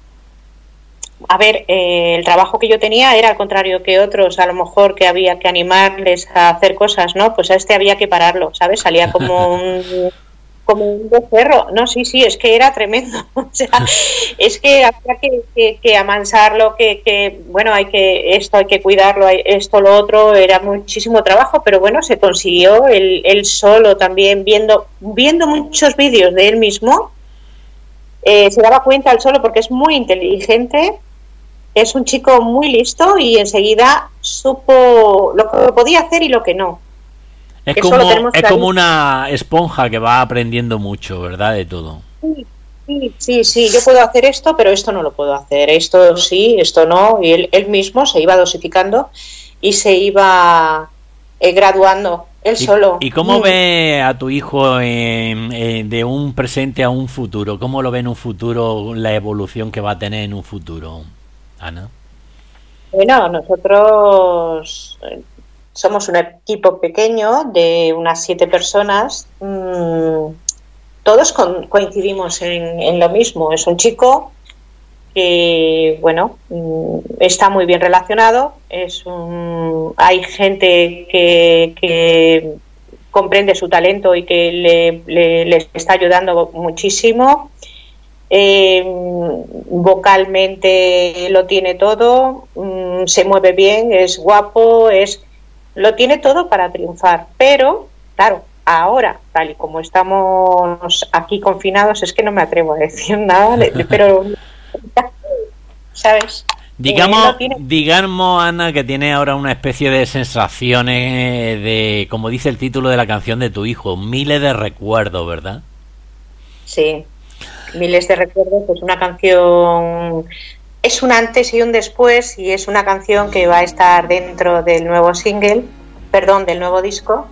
A ver, eh, el trabajo que yo tenía era al contrario que otros, a lo mejor que había que animarles a hacer cosas, ¿no? Pues a este había que pararlo, ¿sabes? Salía como un... como un becerro. No, sí, sí, es que era tremendo. O sea, es que había que, que, que amansarlo, que, que, bueno, hay que, esto hay que cuidarlo, hay, esto, lo otro, era muchísimo trabajo, pero bueno, se consiguió él, él solo también, viendo, viendo muchos vídeos de él mismo, eh, se daba cuenta él solo porque es muy inteligente, es un chico muy listo y enseguida supo lo que podía hacer y lo que no. Es como, es como una esponja que va aprendiendo mucho, ¿verdad? De todo. Sí, sí, sí, sí, yo puedo hacer esto, pero esto no lo puedo hacer. Esto sí, esto no. Y él, él mismo se iba dosificando y se iba eh, graduando, él ¿Y, solo. ¿Y cómo mm. ve a tu hijo en, en, de un presente a un futuro? ¿Cómo lo ve en un futuro, la evolución que va a tener en un futuro, Ana? Bueno, nosotros... somos un equipo pequeño de unas siete personas. Mmm, todos con, coincidimos en, en lo mismo. Es un chico que, bueno, mmm, está muy bien relacionado. Es un, hay gente que, que comprende su talento y que le, le, le está ayudando muchísimo. Eh, vocalmente lo tiene todo. Mmm, se mueve bien, es guapo, es... lo tiene todo para triunfar, pero, claro, ahora, tal y como estamos aquí confinados, es que no me atrevo a decir nada, pero, ¿sabes? Digamos, eh, tiene... digamos, Ana, que tiene ahora una especie de sensaciones de, como dice el título de la canción de tu hijo, miles de recuerdos, ¿verdad? Sí, miles de recuerdos, pues una canción... es un antes y un después y es una canción que va a estar dentro del nuevo single, perdón, del nuevo disco.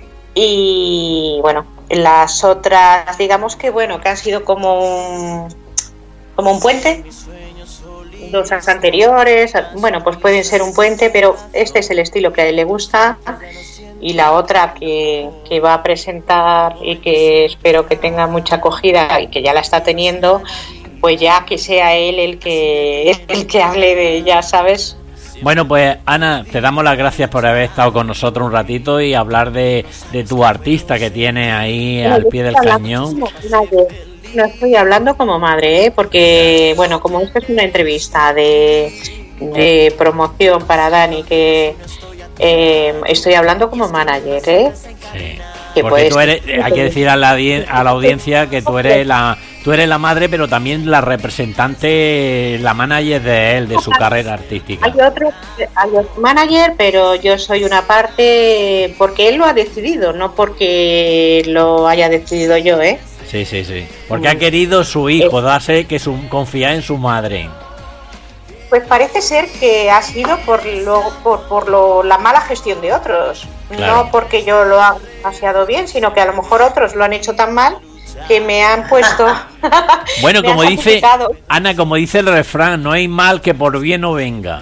Y bueno, las otras, digamos que bueno, que han sido como un, como un puente. Dos anteriores, bueno, pues pueden ser un puente, pero este es el estilo que a él le gusta. Y la otra que, que va a presentar y que espero que tenga mucha acogida y que ya la está teniendo, pues ya que sea él el que el que hable de ella, ¿sabes? Bueno, pues Ana, te damos las gracias por haber estado con nosotros un ratito y hablar de, de tu artista que tiene ahí bueno, al pie del cañón. No estoy hablando como madre, ¿eh? Porque, bueno, como esto es una entrevista de, de promoción para Dani, que eh, estoy hablando como manager, ¿eh? Sí. Que porque tú eres, hay que decir a la, a la audiencia que tú eres la tú eres la madre, pero también la representante, la manager de él, de su carrera artística. Hay otro, hay otro manager, pero yo soy una parte porque él lo ha decidido, no porque lo haya decidido yo, ¿eh? Sí, sí, sí. Porque ha querido su hijo, darse que su, confiar en su madre. Pues parece ser que ha sido por lo, por, por lo, la mala gestión de otros. Claro. No porque yo lo haga demasiado bien, sino que a lo mejor otros lo han hecho tan mal que me han puesto... Bueno, como dice Ana, como dice el refrán, no hay mal que por bien no venga.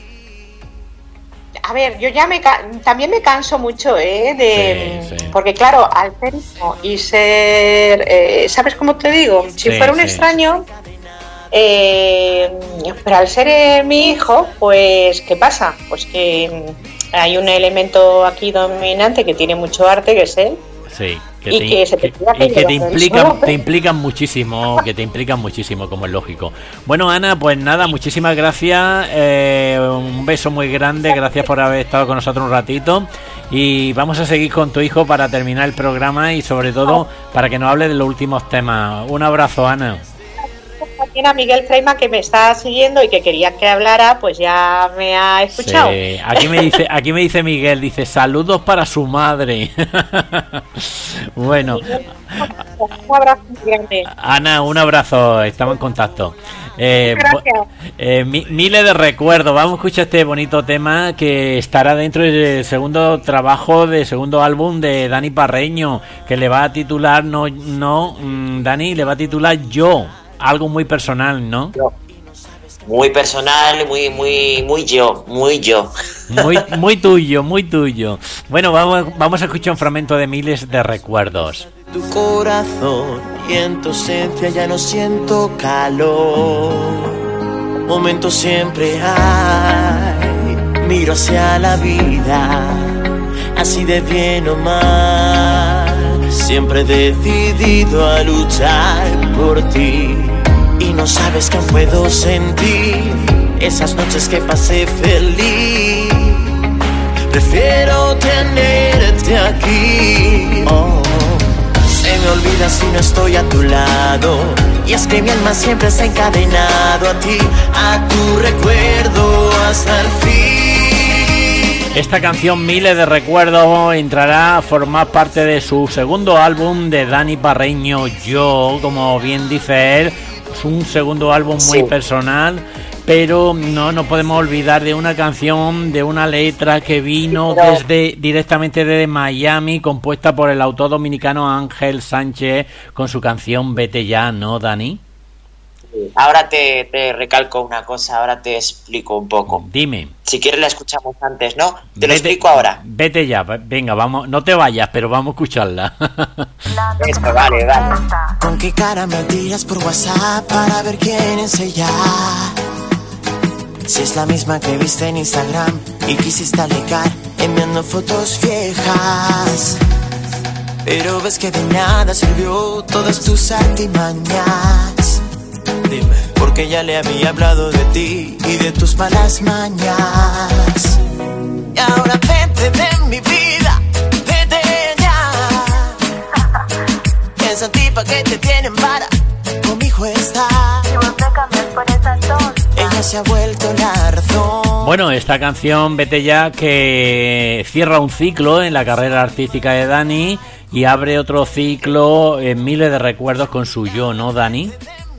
A ver, yo ya me también me canso mucho, ¿eh? De, sí, sí. Porque claro, al ser hijo y ser... Eh, ¿sabes cómo te digo? Si sí, fuera un sí. extraño... Eh, pero al ser eh, mi hijo, pues ¿qué pasa? Pues que hay un elemento aquí dominante que tiene mucho arte, que es él. Sí, que y te, que, se que, que, que te implican, te implican muchísimo, que te implican muchísimo, como es lógico. Bueno, Ana, pues nada, muchísimas gracias, eh, un beso muy grande, gracias por haber estado con nosotros un ratito y vamos a seguir con tu hijo para terminar el programa y sobre todo para que nos hable de los últimos temas. Un abrazo, Ana. También a Miguel Freima, que me está siguiendo y que quería que hablara, pues ya me ha escuchado. Sí. Aquí me dice, aquí me dice Miguel, dice saludos para su madre. Bueno, un abrazo grande. Ana, un abrazo, estamos en contacto. Eh, Gracias. Eh, mi, miles de recuerdos. Vamos a escuchar este bonito tema que estará dentro del segundo trabajo, del segundo álbum de Dani Parreño, que le va a titular, no, no, Dani le va a titular Yo. algo muy personal, ¿no? Yo. Muy personal, muy, muy, muy yo, muy yo. Muy, muy tuyo, muy tuyo. Bueno, vamos, vamos a escuchar un fragmento de Miles de Recuerdos. Tu corazón y en tu ausencia ya no siento calor. Momentos siempre hay, miro hacia la vida, así de bien o mal. Siempre he decidido a luchar por ti. Y no sabes que puedo sentir esas noches que pasé feliz. Prefiero tenerte aquí. Oh, se me olvida si no estoy a tu lado. Y es que mi alma siempre se ha encadenado a ti, a tu recuerdo hasta el fin. Esta canción, Miles de Recuerdos, entrará a formar parte de su segundo álbum de Dani Parreño, Yo, como bien dice él. Es un segundo álbum muy sí. personal, pero no nos podemos olvidar de una canción, de una letra que vino pero... desde directamente desde Miami, compuesta por el autor dominicano Ángel Sánchez, con su canción Vete Ya, ¿no, Dani? Ahora te, te recalco una cosa, ahora te explico un poco. Dime. Si quieres la escuchamos antes, ¿no? Te vete, lo explico ahora. Vete ya, venga, vamos, no te vayas, pero vamos a escucharla. Eso, vale, vale. ¿Con qué cara me tiras por WhatsApp para ver quién es ella? Si es la misma que viste en Instagram y quisiste alegar enviando fotos viejas. Pero ves que de nada sirvió todas tus artimañas. Dime, porque ya le había hablado de ti y de tus malas mañas. Y ahora vete de mi vida, vete ya. Esa tipa que te tienen para, conmigo está. Y vos me cambias por esas dos. Ella se ha vuelto la razón. Bueno, esta canción, Vete Ya, que cierra un ciclo en la carrera artística de Dani y abre otro ciclo en Miles de Recuerdos con su Yo, ¿no, Dani?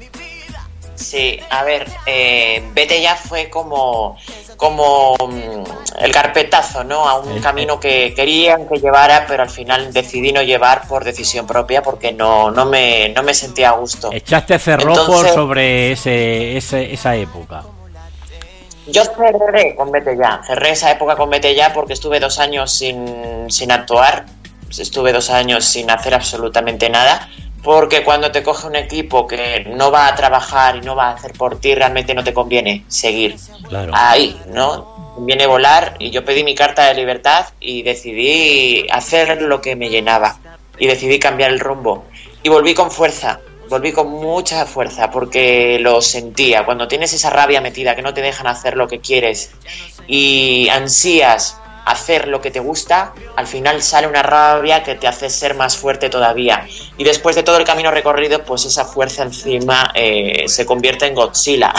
Sí, a ver, eh, Vete Ya fue como, como el carpetazo, ¿no? A un camino que querían que llevara, pero al final decidí no llevar por decisión propia porque no, no, me, no me sentía a gusto. Echaste cerrojo Entonces, sobre ese, ese, esa época. Yo cerré con Vete Ya, cerré esa época con Vete Ya porque estuve dos años sin, sin actuar, estuve dos años sin hacer absolutamente nada. Porque cuando te coge un equipo que no va a trabajar y no va a hacer por ti, realmente no te conviene seguir claro. ahí, ¿no? Conviene volar y yo pedí mi carta de libertad y decidí hacer lo que me llenaba y decidí cambiar el rumbo y volví con fuerza, volví con mucha fuerza porque lo sentía. Cuando tienes esa rabia metida que no te dejan hacer lo que quieres y ansías hacer lo que te gusta, al final sale una rabia que te hace ser más fuerte todavía y después de todo el camino recorrido pues esa fuerza encima eh, se convierte en Godzilla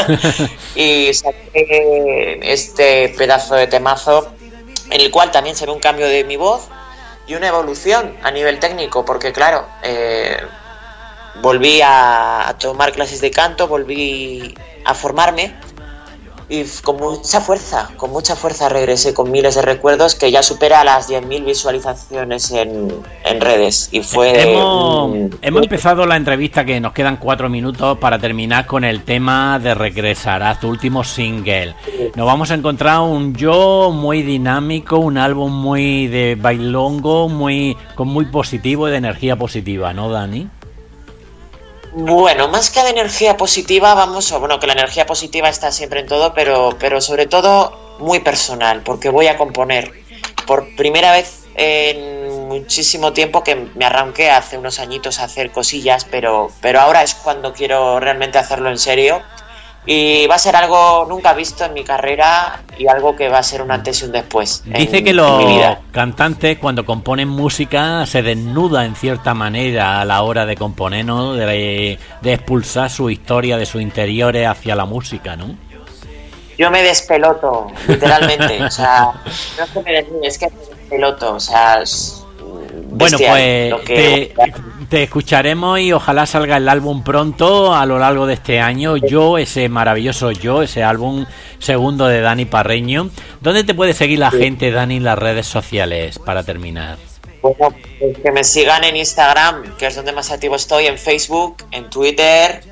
y saqué este pedazo de temazo en el cual también se ve un cambio de mi voz y una evolución a nivel técnico porque claro, eh, volví a, a tomar clases de canto, volví a formarme y con mucha fuerza, con mucha fuerza regresé con Miles de Recuerdos que ya supera las diez mil visualizaciones en, en redes y fue... Hemos, um, hemos empezado la entrevista, que nos quedan cuatro minutos para terminar con el tema de Regresarás, tu último single. Nos vamos a encontrar un Yo muy dinámico, un álbum muy de bailongo, muy con muy positivo y de energía positiva, ¿no, Dani? Bueno, más que de energía positiva, vamos, o bueno, que la energía positiva está siempre en todo, pero, pero sobre todo muy personal, porque voy a componer por primera vez en muchísimo tiempo, que me arranqué hace unos añitos a hacer cosillas, pero, pero ahora es cuando quiero realmente hacerlo en serio. Y va a ser algo nunca visto en mi carrera y algo que va a ser un antes y un después. Dice en, que los en mi vida. cantantes cuando componen música se desnudan en cierta manera a la hora de componer, ¿no? De, de expulsar su historia de sus interiores hacia la música, ¿no? Yo me despeloto, literalmente. O sea, no es que me desnude, es que me despeloto. O sea, es bueno, bestial, pues que... te, te escucharemos y ojalá salga el álbum pronto a lo largo de este año. Yo, ese maravilloso Yo, ese álbum segundo de Dani Parreño. ¿Dónde te puede seguir la sí. gente, Dani, en las redes sociales para terminar? Bueno, pues que me sigan en Instagram, que es donde más activo estoy, en Facebook, en Twitter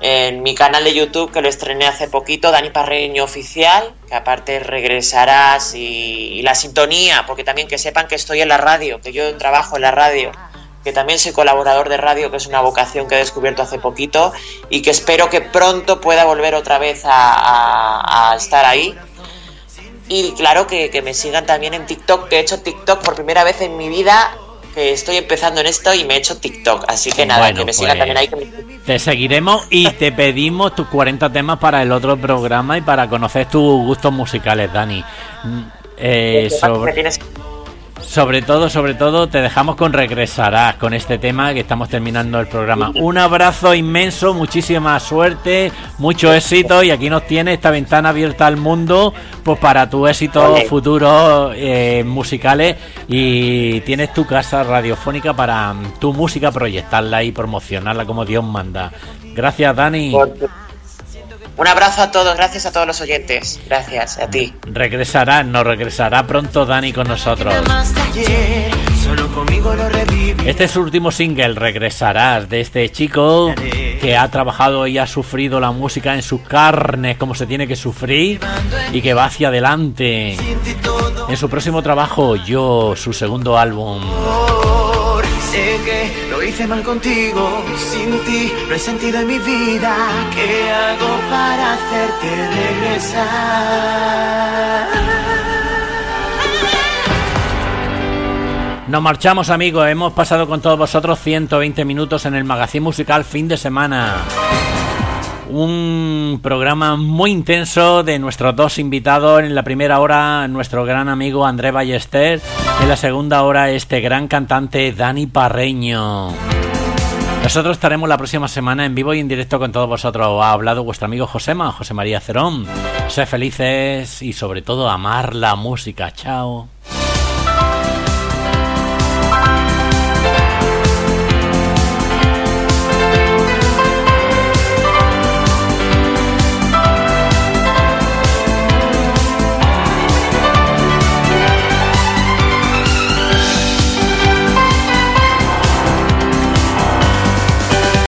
en mi canal de YouTube, que lo estrené hace poquito, Dani Parreño Oficial, que aparte regresarás y, y la sintonía, porque también que sepan que estoy en la radio, que yo trabajo en la radio, que también soy colaborador de radio, que es una vocación que he descubierto hace poquito y que espero que pronto pueda volver otra vez a, a, a estar ahí. Y claro, que, que me sigan también en TikTok, que he hecho TikTok por primera vez en mi vida, que estoy empezando en esto y me he hecho TikTok, así que nada, bueno, que me sigan pues, también ahí. Que me... Te seguiremos y te pedimos tus cuarenta temas para el otro programa y para conocer tus gustos musicales, Dani. Eh, sobre... tienes... sobre todo, sobre todo, te dejamos con Regresarás, con este tema que estamos terminando el programa. Un abrazo inmenso, muchísima suerte, mucho éxito, y aquí nos tiene esta ventana abierta al mundo, pues para tu éxito Olé. futuro eh, musicales, y tienes tu casa radiofónica para tu música proyectarla y promocionarla como Dios manda. Gracias, Dani. Un abrazo a todos, gracias a todos los oyentes, gracias a ti. Regresará, nos regresará pronto Dani con nosotros. Este es su último single, Regresarás, de este chico que ha trabajado y ha sufrido la música en sus carnes como se tiene que sufrir y que va hacia adelante. En su próximo trabajo, Yo, su segundo álbum. Sé que lo hice mal contigo, sin ti no he sentido en mi vida. ¿Qué hago para hacerte regresar? Nos marchamos, amigos, hemos pasado con todos vosotros ciento veinte minutos en el Magazín Musical Fin de Semana. Un programa muy intenso de nuestros dos invitados. En la primera hora, nuestro gran amigo André Ballester. En la segunda hora, este gran cantante Dani Parreño. Nosotros estaremos la próxima semana en vivo y en directo con todos vosotros. Ha hablado vuestro amigo Josema, José María Cerón. Sé felices y sobre todo amar la música. Chao.